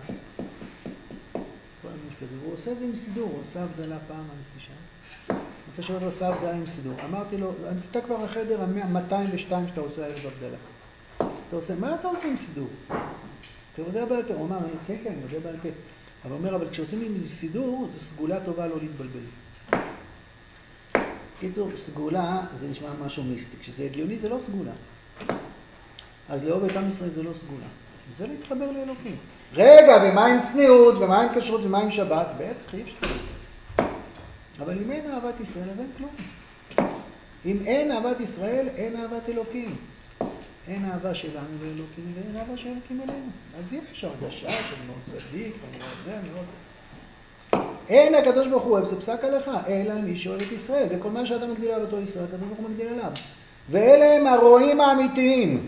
הוא עושה את זה עם סידור, הוא עושה הבדלה פעם, אני חושב. אני רוצה שהוא עושה הבדלה עם סידור. אמרתי לו, אתה כבר החדר ה-מאתיים ושתיים שאתה עושה ערב הבדלה. אתה עושה, מה אתה עושה עם סידור? אתה יודע בעל פה. הוא אמר, כן, כן, אני יודע בעל פה. אבל הוא אומר, אבל כשעושים עם סידור, זו סגולה טובה לא להתבלבל. קיצור, סגולה זה נשמע משהו מיסטי. כשזה הגיוני זה לא סגולה. אז לאהוב את עם ישראל זה לא סגולה. זה להתחבר לאלוקים. רגע, ומה עם צניעות, ומה עם כשרות, ומה עם שבת? בטח, אי אפשר לזה. אבל אם אין אהבת ישראל, אז אין כלום. אם אין אהבת ישראל, אין אהבת אלוקים. אין אהבה שלנו לאלוקים, ואין אהבה של אלוקים אלינו. אז יש הרגשה שאני מאוד צדיק, ואני מאוד זה, אני מאוד זה. אין הקדוש ברוך הוא אוהב, זה פסק הלכה, אלא על מי שאוהב את ישראל. וכל מה שאתה מגדיל אהבתו לישראל, הקדוש ברוך הוא מגדיל עליו. ואלה הם הרועים האמיתיים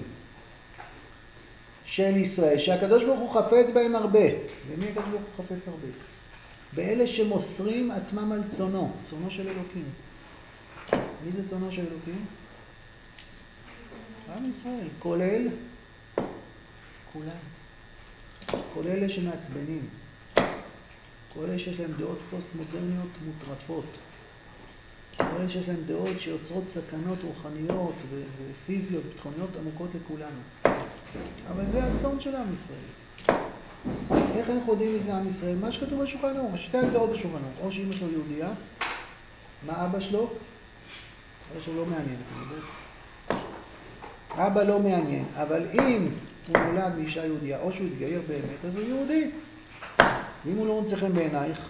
של ישראל, שהקדוש ברוך הוא חפץ בהם הרבה. ומי הקדוש ברוך הוא חפץ הרבה? באלה שמוסרים עצמם על צונו, צונו של אלוקים. מי זה צונו של אלוקים? עם ישראל, כולל כולם. כל אלה שמעצבנים, כל אלה שיש להם דעות פוסט-מודרניות מוטרפות, כל אלה שיש להם דעות שיוצרות סכנות רוחניות ופיזיות, ביטחוניות עמוקות לכולנו. אבל זה הצון של עם ישראל. איך אנחנו יודעים מזה עם ישראל? מה שכתוב בשולחן ערוך, שתי הגדרות בשולחן ערוך. או שאמא שלו יהודייה, מה אבא שלו? אבא שלו לא מעניין, אתם יודעים? אבא לא מעניין, אבל אם הוא נולד מאישה יהודיה, או שהוא התגייר באמת, אז הוא יהודי. ואם הוא לא מוצא חן בעינייך,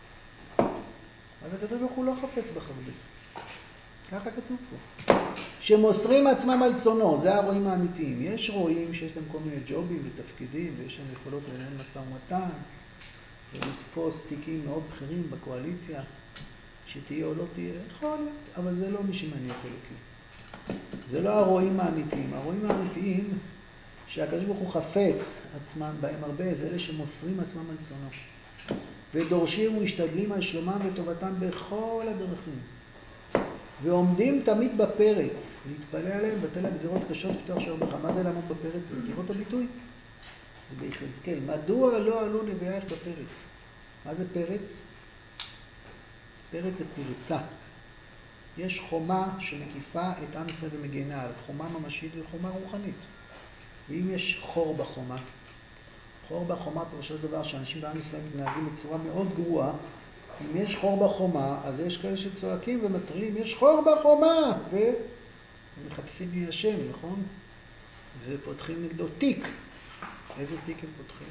אז הקדוש ברוך הוא לא חפץ בך הרבה. ככה כתוב פה. שמוסרים עצמם על צונו, זה הרועים האמיתיים. יש רועים שיש להם כל מיני ג'ובים ותפקידים, ויש להם יכולות לנהל משא ומתן, ולתפוס תיקים מאוד בכירים בקואליציה, שתהיה או לא תהיה, יכול להיות, אבל זה לא מי שמעניין את אלוקים. זה לא הרועים האמיתיים. הרועים האמיתיים שהקדוש ברוך הוא חפץ עצמם בהם הרבה, זה אלה שמוסרים עצמם על צונו. ודורשים ומשתדלים על שלומם וטובתם בכל הדרכים. ועומדים תמיד בפרץ, להתפלא עליהם, בטל הגזירות קשות פתוח שער בך. מה זה לעמוד בפרץ? זה מכירות הביטוי? זה ביחזקאל. מדוע לא עלו נביאייך בפרץ? מה זה פרץ? פרץ זה פרצה. יש חומה שמקיפה את עם ישראל ומגנה עליו, חומה ממשית וחומה רוחנית. ואם יש חור בחומה, חור בחומה פירושו דבר שאנשים בעם ישראל מתנהגים בצורה מאוד גרועה. אם יש חור בחומה, אז יש כאלה שצועקים ומטריעים, יש חור בחומה! ומחפשים מי השם, נכון? ופותחים נגדו תיק. איזה תיק הם פותחים?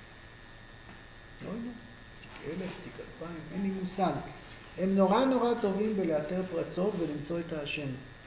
לא יודע. תיק אלף, תיק אלפיים, אין לי מושג. הם נורא נורא טובים בלאתר פרצות ולמצוא את האשם.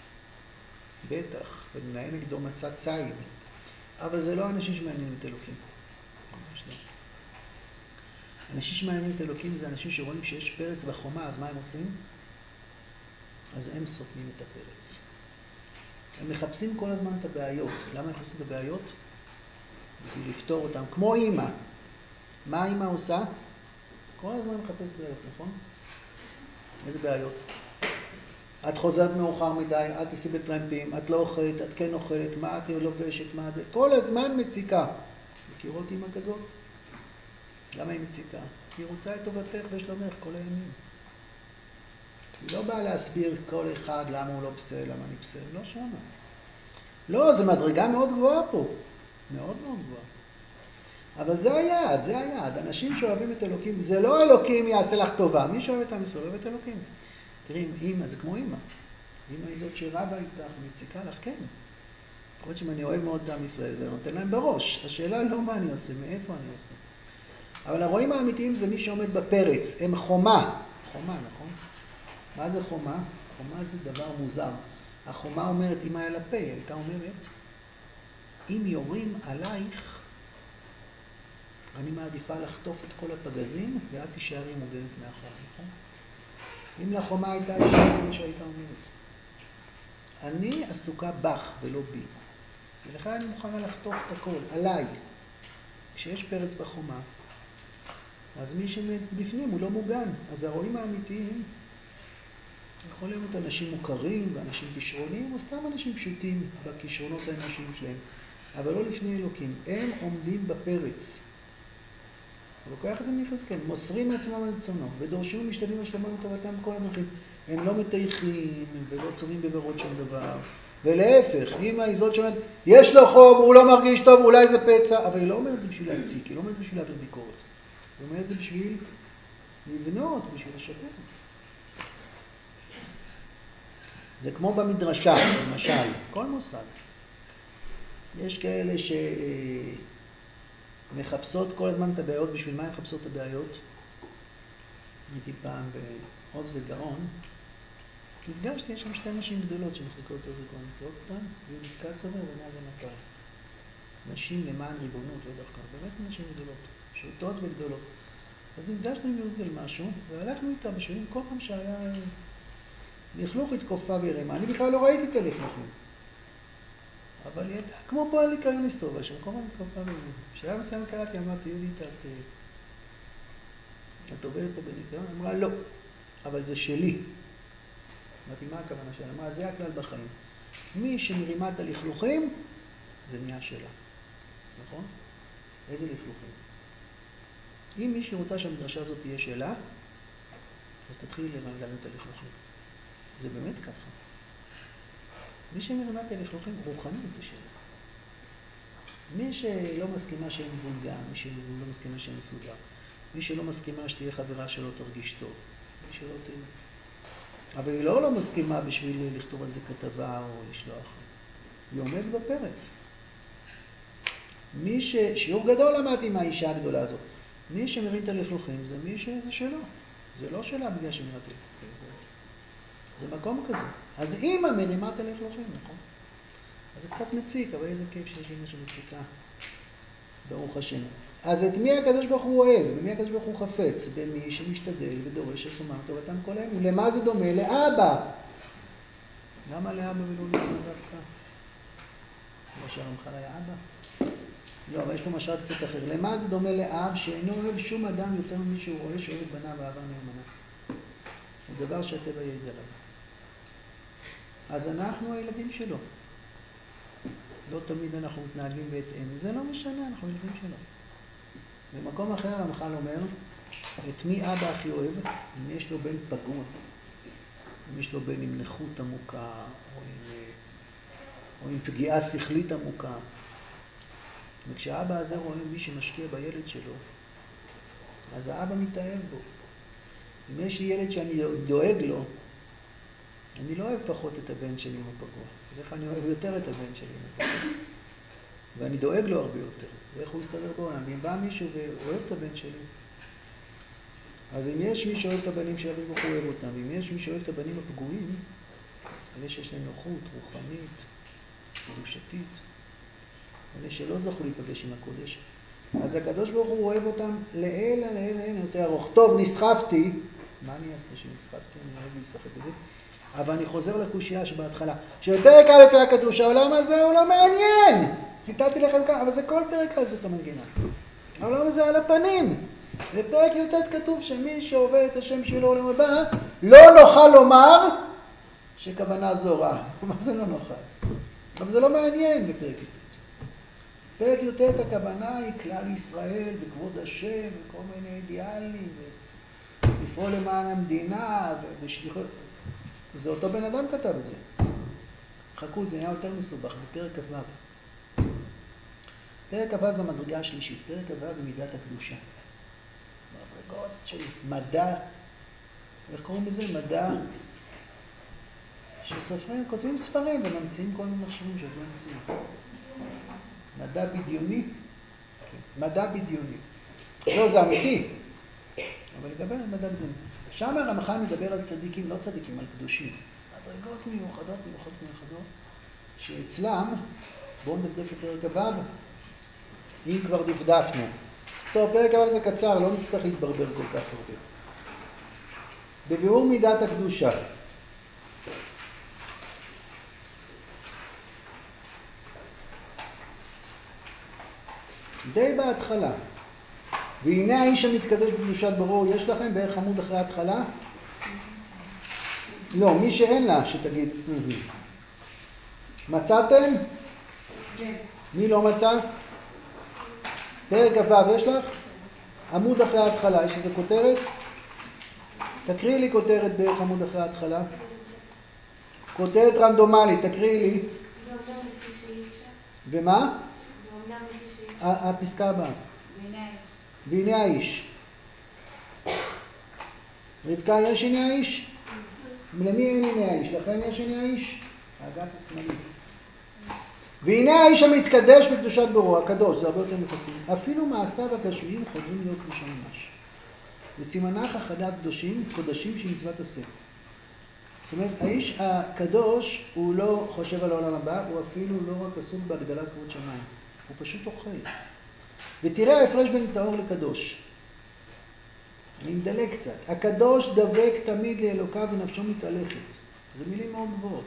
בטח, ומנהל נגדו מסע ציד. אבל זה לא אנשים שמעניינים את אלוקים. ממש לא. אנשים שמעניינים את אלוקים זה אנשים שרואים שיש פרץ בחומה, אז מה הם עושים? אז הם סותמים את הפרץ. הם מחפשים כל הזמן את הבעיות. למה הם מחפשים את הבעיות? בשביל לפתור אותם. כמו אמא. מה אמא עושה? כל הזמן מחפשת בעיות, נכון? איזה בעיות? את חוזרת מאוחר מדי, אל תיסעי בטרמפים, את לא אוכלת, את כן אוכלת, מה את לובשת, מה זה? כל הזמן מציקה. מכירות אמא כזאת? למה היא מציקה? היא רוצה את טובתך ושלומך כל הימים. היא לא באה להסביר כל אחד למה הוא לא פסל, למה אני פסל, לא שמה. לא, זו מדרגה מאוד גבוהה פה. מאוד מאוד גבוהה. אבל זה היעד, זה היעד. אנשים שאוהבים את אלוקים, זה לא אלוקים יעשה לך טובה. מי שאוהב את עם ישראל אוהב את אלוקים. תראי, אמא, זה כמו אמא. אמא היא זאת שרבה איתך, מציקה לך, כן. יכול להיות שאם אני אוהב מאוד את עם ישראל, זה נותן להם בראש. השאלה לא מה אני עושה, מאיפה אני עושה. אבל הרועים האמיתיים זה מי שעומד בפרץ. הם חומה. חומה, נכון? מה זה חומה? חומה זה דבר מוזר. החומה אומרת, אם היה לה פה, היא הייתה אומרת, אם יורים עלייך, אני מעדיפה לחטוף את כל הפגזים, ואת תישארי מוגנת מאחור, נכון? אם לחומה הייתה אישה, זה מה שהייתה אומרת. אני עסוקה בך ולא בי. ולכן אני מוכנה לחטוף את הכל, עליי. כשיש פרץ בחומה, אז מי שבפנים הוא לא מוגן. אז הרועים האמיתיים, יכול להיות אנשים מוכרים ואנשים כישרונים, או סתם אנשים פשוטים בכישרונות האנושיים שלהם. אבל לא לפני אלוקים. הם עומדים בפרץ. הוא לוקח את זה מיחזקאל, מוסרים מעצמם על רצונו, ודורשים ומשתדלים השלמה וטובתם בכל הדרכים. הם לא מטייחים ולא צובעים בברות שום דבר. ולהפך, אמא היא זאת שאומרת, יש לו חום, הוא לא מרגיש טוב, אולי זה פצע, אבל היא לא אומרת את זה בשביל להציק, היא לא אומרת את זה בשביל להעביר ביקורת. היא אומרת את זה בשביל לבנות, בשביל לשפר. זה כמו במדרשה, למשל, כל מוסד. יש כאלה שמחפשות כל הזמן את הבעיות, בשביל מה הם מחפשות את הבעיות? הייתי פעם בעוז וגאון, נפגשתי, יש שם שתי נשים גדולות שמחזיקות עוז וגאון, נקראות אותן, יהודית קצובר ונאזה נקר. נשים למען ריבונות, לא דווקא, באמת נשים גדולות, פשוטות וגדולות. אז נפגשנו עם יהודית על משהו, והלכנו איתה בשבילים כל פעם שהיה לכלוך התקופה והרמה. אני בכלל לא ראיתי את הלכלוכים. אבל היא הייתה כמו פועל ניקיון היסטוריה, שם כל פעם התקופה והרמה. כשהיה מסוים קראתי, אמרתי, יהודית, את, את עובדת פה בניקיון? אמרה, לא, אבל זה שלי. אמרתי, מה הכוונה שלה? אמרה, זה הכלל בחיים. מי שמרימה את הלכלוכים, זה נהיה שלה. נכון? איזה לכלוכים? אם מישהו רוצה שהמדרשה הזאת תהיה שלה, אז תתחיל להרים את הלכלוכים. זה באמת ככה. מי שמרימה את הלכלוכים, רוחנית זה שלה. מי שלא מסכימה שאין מבונגן, מי שלא מסכימה שאין מסודר, מי שלא מסכימה שתהיה חברה שלא תרגיש טוב, מי שלא תהיה... אבל היא לא לא מסכימה בשביל לכתוב על זה כתבה או לשלוח. היא עומדת בפרץ. מי ש... שיעור גדול למדתי מהאישה הגדולה הזאת. מי שמרים את הלכלוכים זה מי שזה שלו. זה לא שלה בגלל שמרים את הלכלוכים. זה... זה מקום כזה. אז אמא מרימה את הלכלוכים, נכון? אז זה קצת מציק, אבל איזה כיף שיש אמא שמציקה. ברוך השם. אז את מי הקדוש ברוך הוא אוהב? ומי הקדוש ברוך הוא חפץ? במי שמשתדל ודורש את שלומם וטובתם כל אלו. למה זה דומה? לאבא. למה לאבא ולא לאמא דווקא? לא שהרמח"ל היה אבא? לא, אבל יש פה משל קצת אחר. למה זה דומה לאב שאינו אוהב שום אדם יותר ממי שהוא רואה שאוהב את בניו ואהבה נאמנה? הוא דבר שהטבע יעיד עליו. אז אנחנו הילדים שלו. לא תמיד אנחנו מתנהגים בהתאם. זה לא משנה, אנחנו ילדים שלו. במקום אחר הרמח"ל אומר, את מי אבא הכי אוהב? אם יש לו בן פגוע, אם יש לו בן עם נכות עמוקה, או עם, או עם פגיעה שכלית עמוקה. וכשהאבא הזה רואה מי שמשקיע בילד שלו, אז האבא מתאהב בו. אם יש לי ילד שאני דואג לו, אני לא אוהב פחות את הבן שלי אם הוא פגוע. בדרך אני אוהב יותר את הבן שלי אם הוא פגוע. ואני דואג לו הרבה יותר. ואיך הוא יסתדר בעולם. ואם בא מישהו ואוהב את הבן שלי, אז אם יש מי שאוהב את הבנים של אביו, הוא אוהב אותם. ואם יש מי שאוהב את הבנים הפגועים, אלה שיש להם נוחות רוחנית, קדושתית, אלה שלא זכו להיפגש עם הקודש, אז הקדוש ברוך הוא אוהב אותם לעילה, לעילה, לעילה, יותר ארוך. טוב, נסחפתי. מה אני אעשה שנסחפתי? אני לא אוהב להיסחף בזה. אבל אני חוזר לקושייה שבהתחלה. שבפרק א' היה כתוב שהעולם הזה הוא לא מעניין. ציטטתי לכם כאן, אבל זה כל פרק על זאת המנגינה. העולם הזה על הפנים. בפרק י"ט כתוב שמי שעובד את השם שלו עולם הבא, לא נוכל לומר שכוונה זו רעה. מה זה לא נוכל? אבל זה לא מעניין בפרק י"ט. פרק י"ט הכוונה היא כלל ישראל וכבוד השם וכל מיני אידיאלים ולפעול למען המדינה ושליחות. זה אותו בן אדם כתב את זה. חכו, זה היה יותר מסובך בפרק כ"ו. פרק כ"ו זה המדרגה השלישית. פרק כ"ו זה מידת הקדושה. מדרגות של מדע, איך קוראים לזה? מדע שסופרים, כותבים ספרים וממציאים כל מיני מכשירים שעוד לא המציאו. מדע בדיוני? מדע בדיוני. לא, זה אמיתי. אבל לגבי מדע בדיוני. שם הרמח"ל מדבר על צדיקים, לא צדיקים, על קדושים. מדרגות מיוחדות, מיוחדות, מיוחדות, שאצלם, בואו נדפדף לפרק כ"ו, אם כבר דפדפנו. טוב, פרק כ"ו זה קצר, לא נצטרך להתברבר כל כך הרבה. בביאור מידת הקדושה. די בהתחלה. והנה האיש המתקדש בקדושת בוראו, יש לכם בערך עמוד אחרי ההתחלה? לא, מי שאין לה, שתגיד. מצאתם? כן. מי לא מצא? פרק ו' יש לך? עמוד אחרי ההתחלה, יש איזה כותרת? תקריאי לי כותרת בערך עמוד אחרי ההתחלה. כותרת רנדומלית, תקריאי לי. זה אומנם לפי שהיא אישה. ומה? זה אומנם לפי שהיא אישה. ה- הפסקה הבאה. והנה האיש. והנה האיש. רבקה, יש הנה האיש? למי אין הנה האיש? לכם יש הנה האיש? האגף השמאלי. והנה האיש המתקדש בקדושת בוראו, הקדוש, זה הרבה יותר מחסים. אפילו מעשיו הגשמיים חוזרים להיות קדושים ממש. וסימנך החדת קדושים, קודשים של מצוות עשה. זאת אומרת, האיש הקדוש הוא לא חושב על העולם הבא, הוא אפילו לא רק עסוק בהגדלת כבוד שמיים. הוא פשוט אוכל. ותראה ההפרש בין טהור לקדוש. אני מדלג קצת. הקדוש דבק תמיד לאלוקיו ונפשו מתהלכת. זה מילים מאוד גבוהות.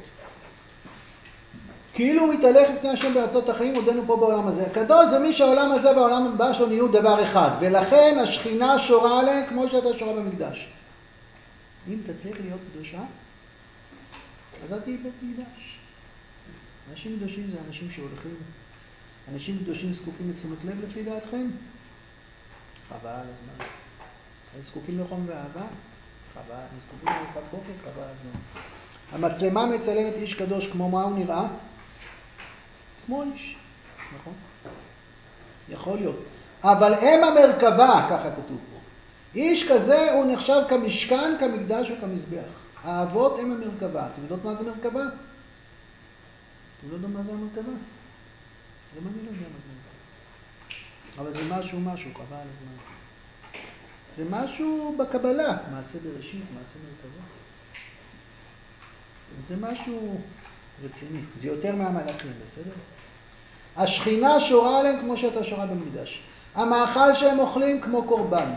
כאילו הוא מתהלך לפני השם בארצות החיים, עודנו פה בעולם הזה. הקדוש זה מי שהעולם הזה והעולם הבא שלו נהיו דבר אחד. ולכן השכינה שורה עליהם כמו שאתה שורה במקדש. אם תצליח להיות קדושה, אז אל תהיה בית מקדש. אנשים קדושים זה אנשים שהולכים. אנשים קדושים זקוקים לתשומת לב לפי דעתכם? חבל על הזמן. הם זקוקים לחום ואהבה? חבל. הם זקוקים לארוחת בוקר? חבל על הזמן. המצלמה מצלמת איש קדוש כמו מה הוא נראה? כמו איש. נכון? יכול להיות. אבל הם המרכבה, ככה כתוב פה. איש כזה הוא נחשב כמשכן, כמקדש וכמזבח. האבות הם המרכבה. אתם יודעות מה זה מרכבה? אתם לא יודעים מה זה המרכבה? גם אני לא יודע מה זה מרכבה. אבל זה משהו, משהו, חבל על הזמן. זה משהו בקבלה. מעשה בראשית, מעשה מרכבה. זה משהו רציני. זה יותר מהמלאכים, בסדר? השכינה שורה עליהם כמו שאתה שורה במקדש. המאכל שהם אוכלים כמו קורבן.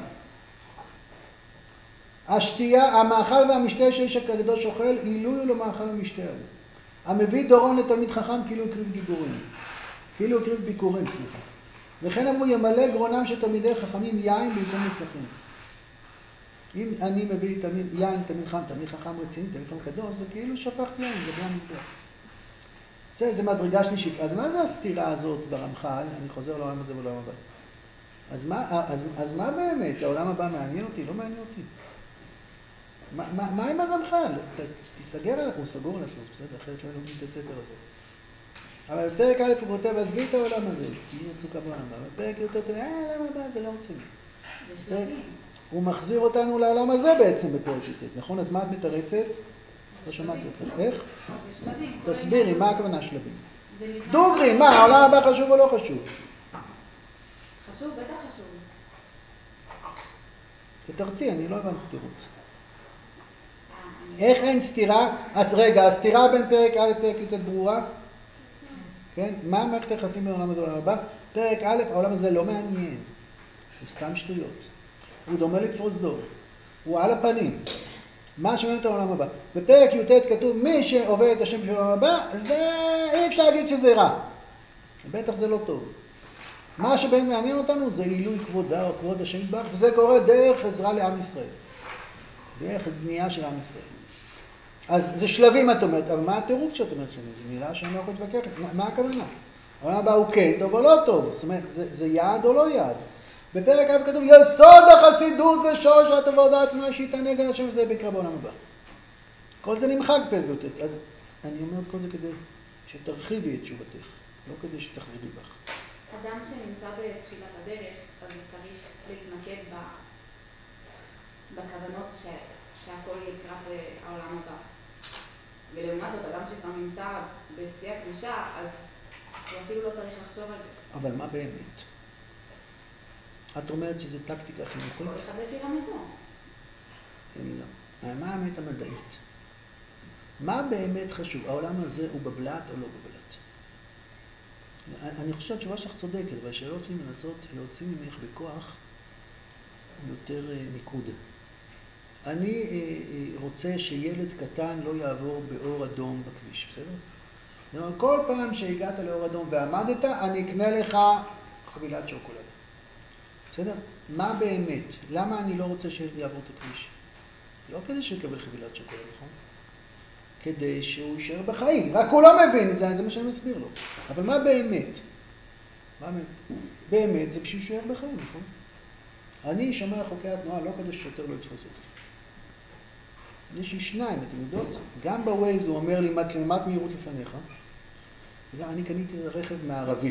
השתייה, המאכל והמשתה שיש הקדוש אוכל, עילוי הוא למאכל ומשתה. המביא דורון לתלמיד חכם כאילו הקריב גיבורים. כאילו הקריב ביקורים, סליחה. וכן אמרו ימלא גרונם של תלמידי חכמים יין במקום מסכים. אם אני מביא תלמיד, יין, תלמיד חכם, תלמיד חכם רציני, תלמיד חכם קדוש, זה כאילו שפכתי יין, זה בלי המזבח. זה, זה מדרגה שלישית. אז מה זה הסתירה הזאת ברמח"ל? אני חוזר לעולם הזה ולעולם הבא. אז מה, אז, אז מה באמת? העולם הבא מעניין אותי? לא מעניין אותי. מה, מה, מה עם הרמח"ל? ת, תסגר עליו, הוא סגור על עצמו, בסדר, אחרת לא לומדים את הספר הזה. אבל בפרק א' הוא כותב, עזבי את העולם הזה, תהיה עסוקה בעולם הבא. בפרק הוא כותב, אה, העולם הבא זה לא רציני. זה שלבים. הוא מחזיר אותנו לעולם הזה בעצם בפרק י"ט, נכון? אז מה את מתרצת? לא שמעתי אותך. איך? זה שלבים. תסבירי, מה הכוונה שלבים? זה לקראת- דוגרי, מה, העולם הבא חשוב או לא חשוב? חשוב, בטח חשוב. תתרצי, אני לא הבנתי תירוץ. אה, אני- איך אין סתירה? אז רגע, הסתירה בין פרק א' לפרק י"ט ברורה? כן? מה מערכת היחסים בין העולם הזה לעולם הבא? פרק א', העולם הזה לא מעניין. הוא סתם שטויות. הוא דומה לתפוס דור. הוא על הפנים. מה שמעניין את העולם הבא. בפרק י"ט כתוב, מי שעובד את השם של העולם הבא, זה אי אפשר להגיד שזה רע. בטח זה לא טוב. מה שבין מעניין אותנו זה עילוי כבודה או כבוד השם יתברך, וזה קורה דרך עזרה לעם ישראל. דרך בנייה של עם ישראל. אז זה שלבים את אומרת, אבל מה התירוץ שאת אומרת שלבים? זו מילה שאני לא יכול להתווכח. מה, מה הכוונה? העולם הבא הוא כן טוב או לא טוב? זאת אומרת, זה, זה יעד או לא יעד? בפרק א' כתוב, יסוד החסידות ושורש התבודעת מה שיתענג על השם הזה בקרב העולם הבא. כל זה נמחק פרק י"ט. אז אני אומר את כל זה כדי שתרחיבי את תשובתך, לא כדי שתחזרי בך. אדם שנמצא בתחילת הדרך, אז הוא צריך להתמקד ב... בכוונות ש... שהכל יהיה לקראת העולם הבא. ולעומת זאת, אדם שכבר נמצא בשיא הקדושה, אז הוא אפילו לא צריך לחשוב על זה. אבל מה באמת? את אומרת שזה טקטיקה חינוכית? כל אחד לפי רמתו. לא. מה האמת המדעית? מה באמת חשוב? העולם הזה הוא בבלעת או לא בבלעת? אני חושב שהתשובה שלך צודקת, והשאלות שלי מנסות להוציא ממך בכוח יותר מיקוד. אני רוצה שילד קטן לא יעבור באור אדום בכביש, בסדר? זאת אומרת, כל פעם שהגעת לאור אדום ועמדת, אני אקנה לך חבילת שוקולד. בסדר? מה באמת? למה אני לא רוצה שיעבור את הכביש? לא כדי שיקבל חבילת שוקולד, נכון? כדי שהוא יישאר בחיים. רק הוא לא מבין את זה, זה מה שאני מסביר לו. אבל מה באמת? מה באמת? באמת זה בשביל שהוא יישאר בחיים, נכון? אני שומר חוקי התנועה לא כדי ששוטר לא יתפוס אותי. יש לי שניים, אתם יודעות? גם בווייז הוא אומר לי מצלמת מהירות לפניך. אני קניתי רכב מערבי.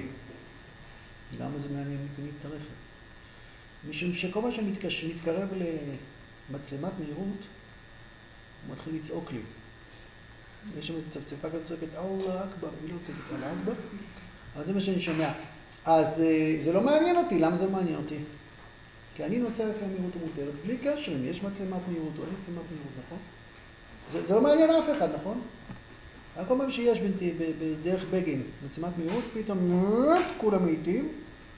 למה זה מעניין? אני קניתי את הרכב. משום שכל מה שמתקרב למצלמת מהירות, הוא מתחיל לצעוק לי. יש שם איזו צפצפה כזאת צועקת, אללה אכבר, היא לא צועקת אללה אכבר. אבל זה מה שאני שומע. אז זה לא מעניין אותי. למה זה לא מעניין אותי? כי אני נוסע לפי המהירות המותרת, בלי קשר אם יש מצלמת מהירות או אין מצלמת מהירות, נכון? זה, זה לא מעניין אף אחד, נכון? רק אומר שיש בדרך בגין מצלמת מהירות, פתאום כולם מאיטים.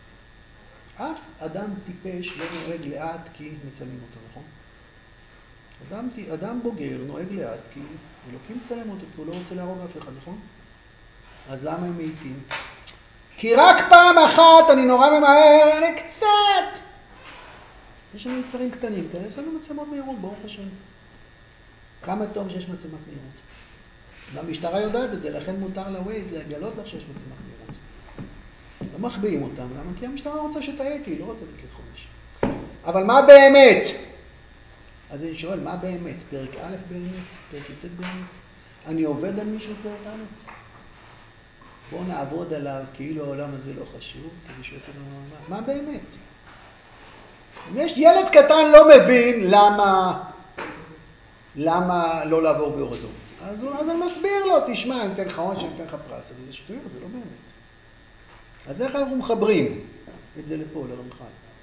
אף אדם טיפש לא נוהג לאט כי מצלמים אותו, נכון? אדם, אדם בוגר נוהג לאט כי אלוקים מצלם אותו, כי הוא לא רוצה להרוג אף אחד, נכון? אז למה הם מאיטים? כי רק פעם אחת אני נורא ממהר, אני קצת! יש לנו יצרים קטנים, כאלה יש לנו מצלמות מהירות, ברוך השם. כמה טוב שיש מצלמת מהירות. והמשטרה יודעת את זה, לכן מותר לווייז לגלות לך שיש מצלמת מהירות. לא מחביאים אותם, למה? כי המשטרה רוצה שתהייתי, היא לא רוצה לתת חומש. אבל מה באמת? אז אני שואל, מה באמת? פרק א' באמת? פרק י"ט באמת? אני עובד על מישהו פרק א'? בואו נעבוד עליו כאילו העולם הזה לא חשוב, כדי שיעשה לנו מה. מה באמת? אם יש ילד קטן לא מבין למה, למה לא לעבור באור אדום. אז, אז אני מסביר לו, תשמע, אני אתן לך עונש, אני אתן לך פרס, אבל זה שטויות, זה לא באמת. אז איך אנחנו מחברים את זה לפה, לרמח"ל?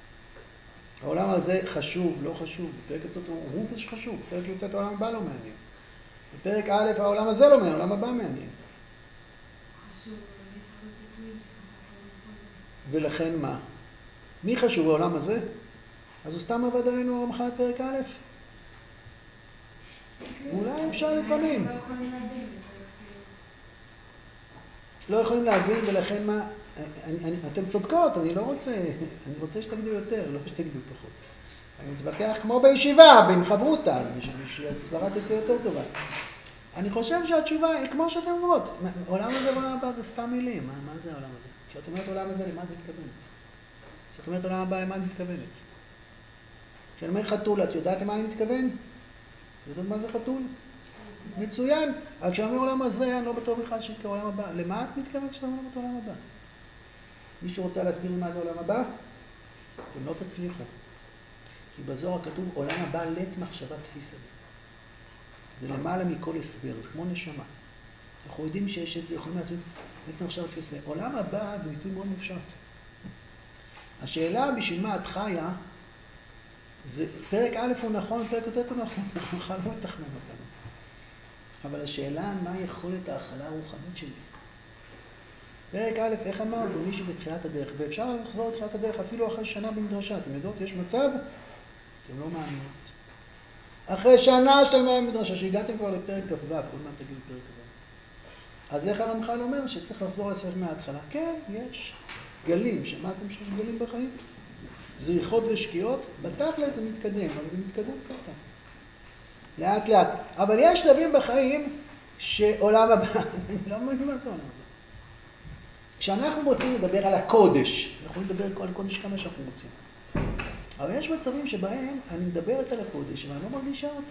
העולם הזה חשוב, לא חשוב, בפרק י"ט הוא זה שחשוב, בפרק י"ט העולם הבא לא מעניין. בפרק א' העולם הזה לא מעניין, העולם הבא מעניין. ולכן מה? מי חשוב העולם הזה? אז הוא סתם עבד עלינו הרמח"ל פרק א'? אולי אפשר לפעמים. לא יכולים להבין, ולכן מה? אני, אני, אתם צודקות, אני לא רוצה, אני רוצה שתגידו יותר, לא שתגידו פחות. אני מתווכח כמו בישיבה, בין חברותה, בשביל הסברה תצא יותר טובה. אני חושב שהתשובה היא כמו שאתם אומרות, עולם הזה ועולם הבא זה סתם מילים, מה, מה זה העולם הזה? כשאת אומרת עולם הזה, למה את מתכוונת? כשאת אומרת עולם הבא, למה את מתכוונת? כשאני אומר חתול, את יודעת למה אני מתכוון? את יודעת מה זה חתול? מצוין. אבל כשאני אומר עולם הזה, אני לא בטוח בכלל שיקרא עולם הבא. למה את מתכוונת כשאתה אומר את עולם הבא? מישהו רוצה להסביר לי מה זה עולם הבא? אתם לא תצליחו. כי בזוהר כתוב עולם הבא לית מחשבה תפיסה. זה למעלה מכל הסבר, זה כמו נשמה. אנחנו יודעים שיש את זה, יכולים להסביר לית מחשבה תפיסה. עולם הבא זה ביטוי מאוד מופשט. השאלה בשביל מה את חיה, זה פרק א' הוא נכון, פרק י"ט הוא נכון, אנחנו בכלל לא מתכנן אותנו. אבל השאלה מה יכולת ההכלה הרוחנית שלי. פרק א', איך אמרת? זה מישהי בתחילת הדרך, ואפשר לחזור לתחילת הדרך אפילו אחרי שנה במדרשה. אתם יודעות, יש מצב? אתם לא מאמינות. אחרי שנה שלמה במדרשה, שהגעתם כבר לפרק כ"ו, עוד מעט תגידו פרק כ"ו. אז איך הרמח"ל אומר שצריך לחזור לספר מההתחלה? כן, יש גלים. שמעתם שיש גלים בחיים? זריחות ושקיעות, בתכל'ס זה מתקדם, אבל זה מתקדם ככה. לאט לאט. אבל יש שלבים בחיים שעולם הבא, אני לא מבין מה זה עולם הבא. כשאנחנו רוצים לדבר על הקודש, אנחנו נדבר על קודש כמה שאנחנו רוצים. אבל יש מצבים שבהם אני מדברת על הקודש, אבל אני לא מרגישה אותו.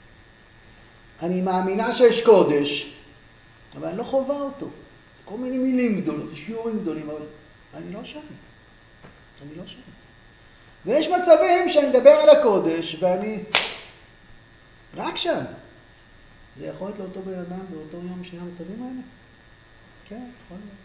אני מאמינה שיש קודש, אבל אני לא חובה אותו. כל מיני מילים גדולות, שיעורים גדולים, אבל אני לא שם. אני לא שם. ויש מצבים שאני מדבר על הקודש, ואני רק שם. זה יכול להיות לאותו בן אדם באותו יום שני המצבים האלה? כן, יכול להיות.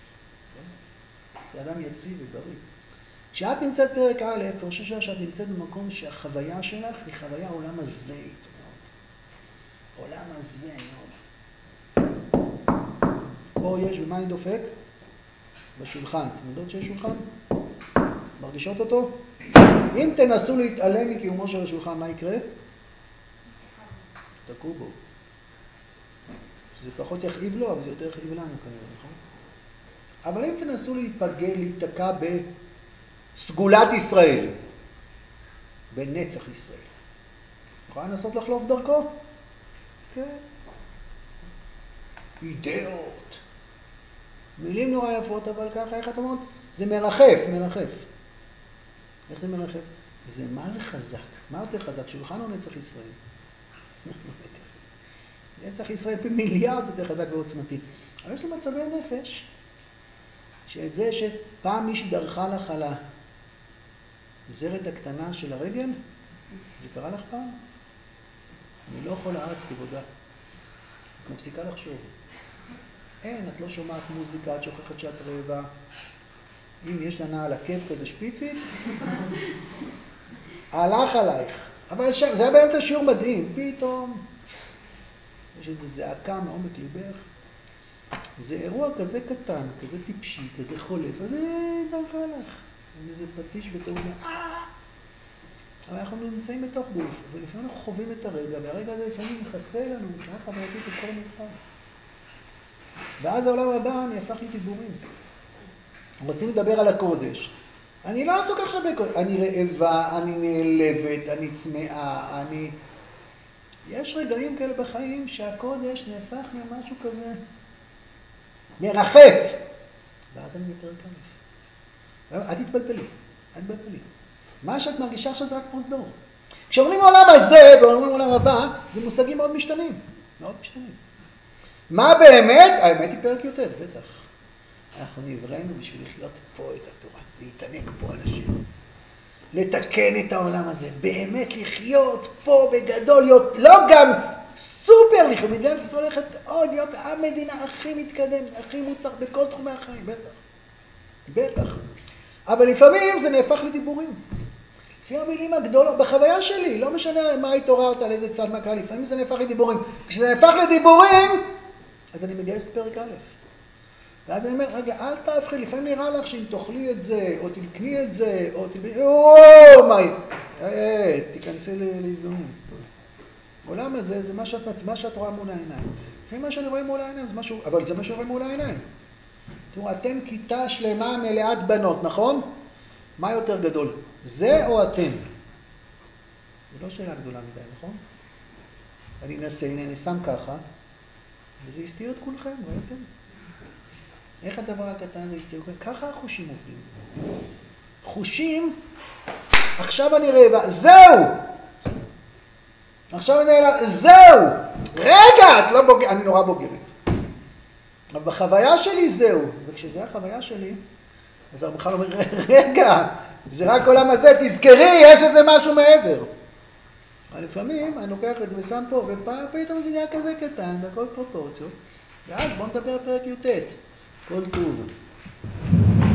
זה אדם יציב ובריא. כשאת נמצאת פרק א', פרשו שעה שאת נמצאת במקום שהחוויה שלך היא חוויה עולם הזה. עולם הזה מאוד. פה יש, ומה אני דופק? בשולחן. אתם יודעות שיש שולחן? מרגישות אותו? אם תנסו להתעלם מקיומו של השולחן, מה יקרה? תקעו בו. זה פחות יכאיב לו, אבל זה יותר יכאיב לנו כנראה, נכון? אבל אם תנסו להיפגע, להתקע סגולת ישראל. בנצח ישראל. יכולה לנסות לחלוף דרכו? כן. אידאות. מילים נורא יפות, אבל ככה, איך את אומרת? זה מרחף, מרחף. איך זה מרחף? זה מה זה חזק? מה יותר חזק? שולחן או נצח ישראל? נצח ישראל פי מיליארד יותר חזק ועוצמתי. אבל יש לי מצבי נפש, שאת זה שפעם מישהי דרכה לך על הזרת הקטנה של הרגל, זה קרה לך פעם? אני לא יכול לארץ כבודה. את מפסיקה לחשוב. אין, את לא שומעת מוזיקה, את שוכחת שאת רעבה. אם יש לה על עקב כזה שפיצית, הלך עלייך. אבל זה היה באמצע שיעור מדהים. פתאום יש איזו זעקה מעומק ליבך. זה אירוע כזה קטן, כזה טיפשי, כזה חולף, אז זה דרכה לך. איזה פטיש בטעות. אבל אנחנו נמצאים בתוך גוף, ולפעמים אנחנו חווים את הרגע, והרגע הזה לפעמים מכסה לנו, מבחינה חברתית את כל המרחב. ואז העולם הבא נהפך לי דיבורים. רוצים לדבר על הקודש. אני לא עסוק עכשיו בקודש. אני רעבה, אני נעלבת, אני צמאה, אני... יש רגעים כאלה בחיים שהקודש נהפך למשהו כזה מרחף. ואז אני בפרק א'. אל תתבלבלי, אל תתבלבלי. מה שאת מרגישה עכשיו זה רק פרוזדור. כשאומרים העולם הזה ואומרים העולם הבא, זה מושגים מאוד משתנים. מאוד משתנים. מה באמת? האמת היא פרק י"ט, בטח. אנחנו נבראנו בשביל לחיות פה את התורה, להתענג פה על השם. לתקן את העולם הזה, באמת לחיות פה בגדול, להיות לא גם סופר לחיות, מדינת ישראל הולכת עוד להיות המדינה הכי מתקדמת, הכי מוצלח בכל תחומי החיים, בטח. בטח. אבל לפעמים זה נהפך לדיבורים. לפי המילים הגדולות, בחוויה שלי, לא משנה מה התעוררת, על איזה צד מקרה, לפעמים זה נהפך לדיבורים. כשזה נהפך לדיבורים, אז אני מגייס את פרק א'. ואז אני אומר, רגע, אל תהפכי, לפעמים נראה לך שאם תאכלי את זה, או תקני את זה, או תביא... או, מי... אה, תיכנסי לאיזונים. העולם הזה, זה מה שאת, מה שאת רואה מול העיניים. לפעמים מה שאני רואה מול העיניים, זה משהו, אבל זה מה שאני רואה מול העיניים. תראו, אתם כיתה שלמה מלאת בנות, נכון? מה יותר גדול? זה או אתם? זו לא שאלה גדולה מדי, נכון? אני אנסה, הנה, אני שם ככה, וזה יסתיר את כולכם, ראיתם? איך הדבר הקטן הזה יסתיר? ככה החושים עובדים. חושים, עכשיו אני רעבה, זהו! עכשיו אני רעבה, זהו! רגע, את לא בוגרת, אני נורא בוגרת. אבל בחוויה שלי זהו, וכשזה החוויה שלי, אז אני בכלל אומר, רגע, זה רק עולם הזה, תזכרי, יש איזה משהו מעבר. אבל לפעמים אני לוקח את זה ושם פה, ופתאום זה נהיה כזה קטן, והכל פרופורציות, ואז בואו נדבר פרק י"ט. כל טוב.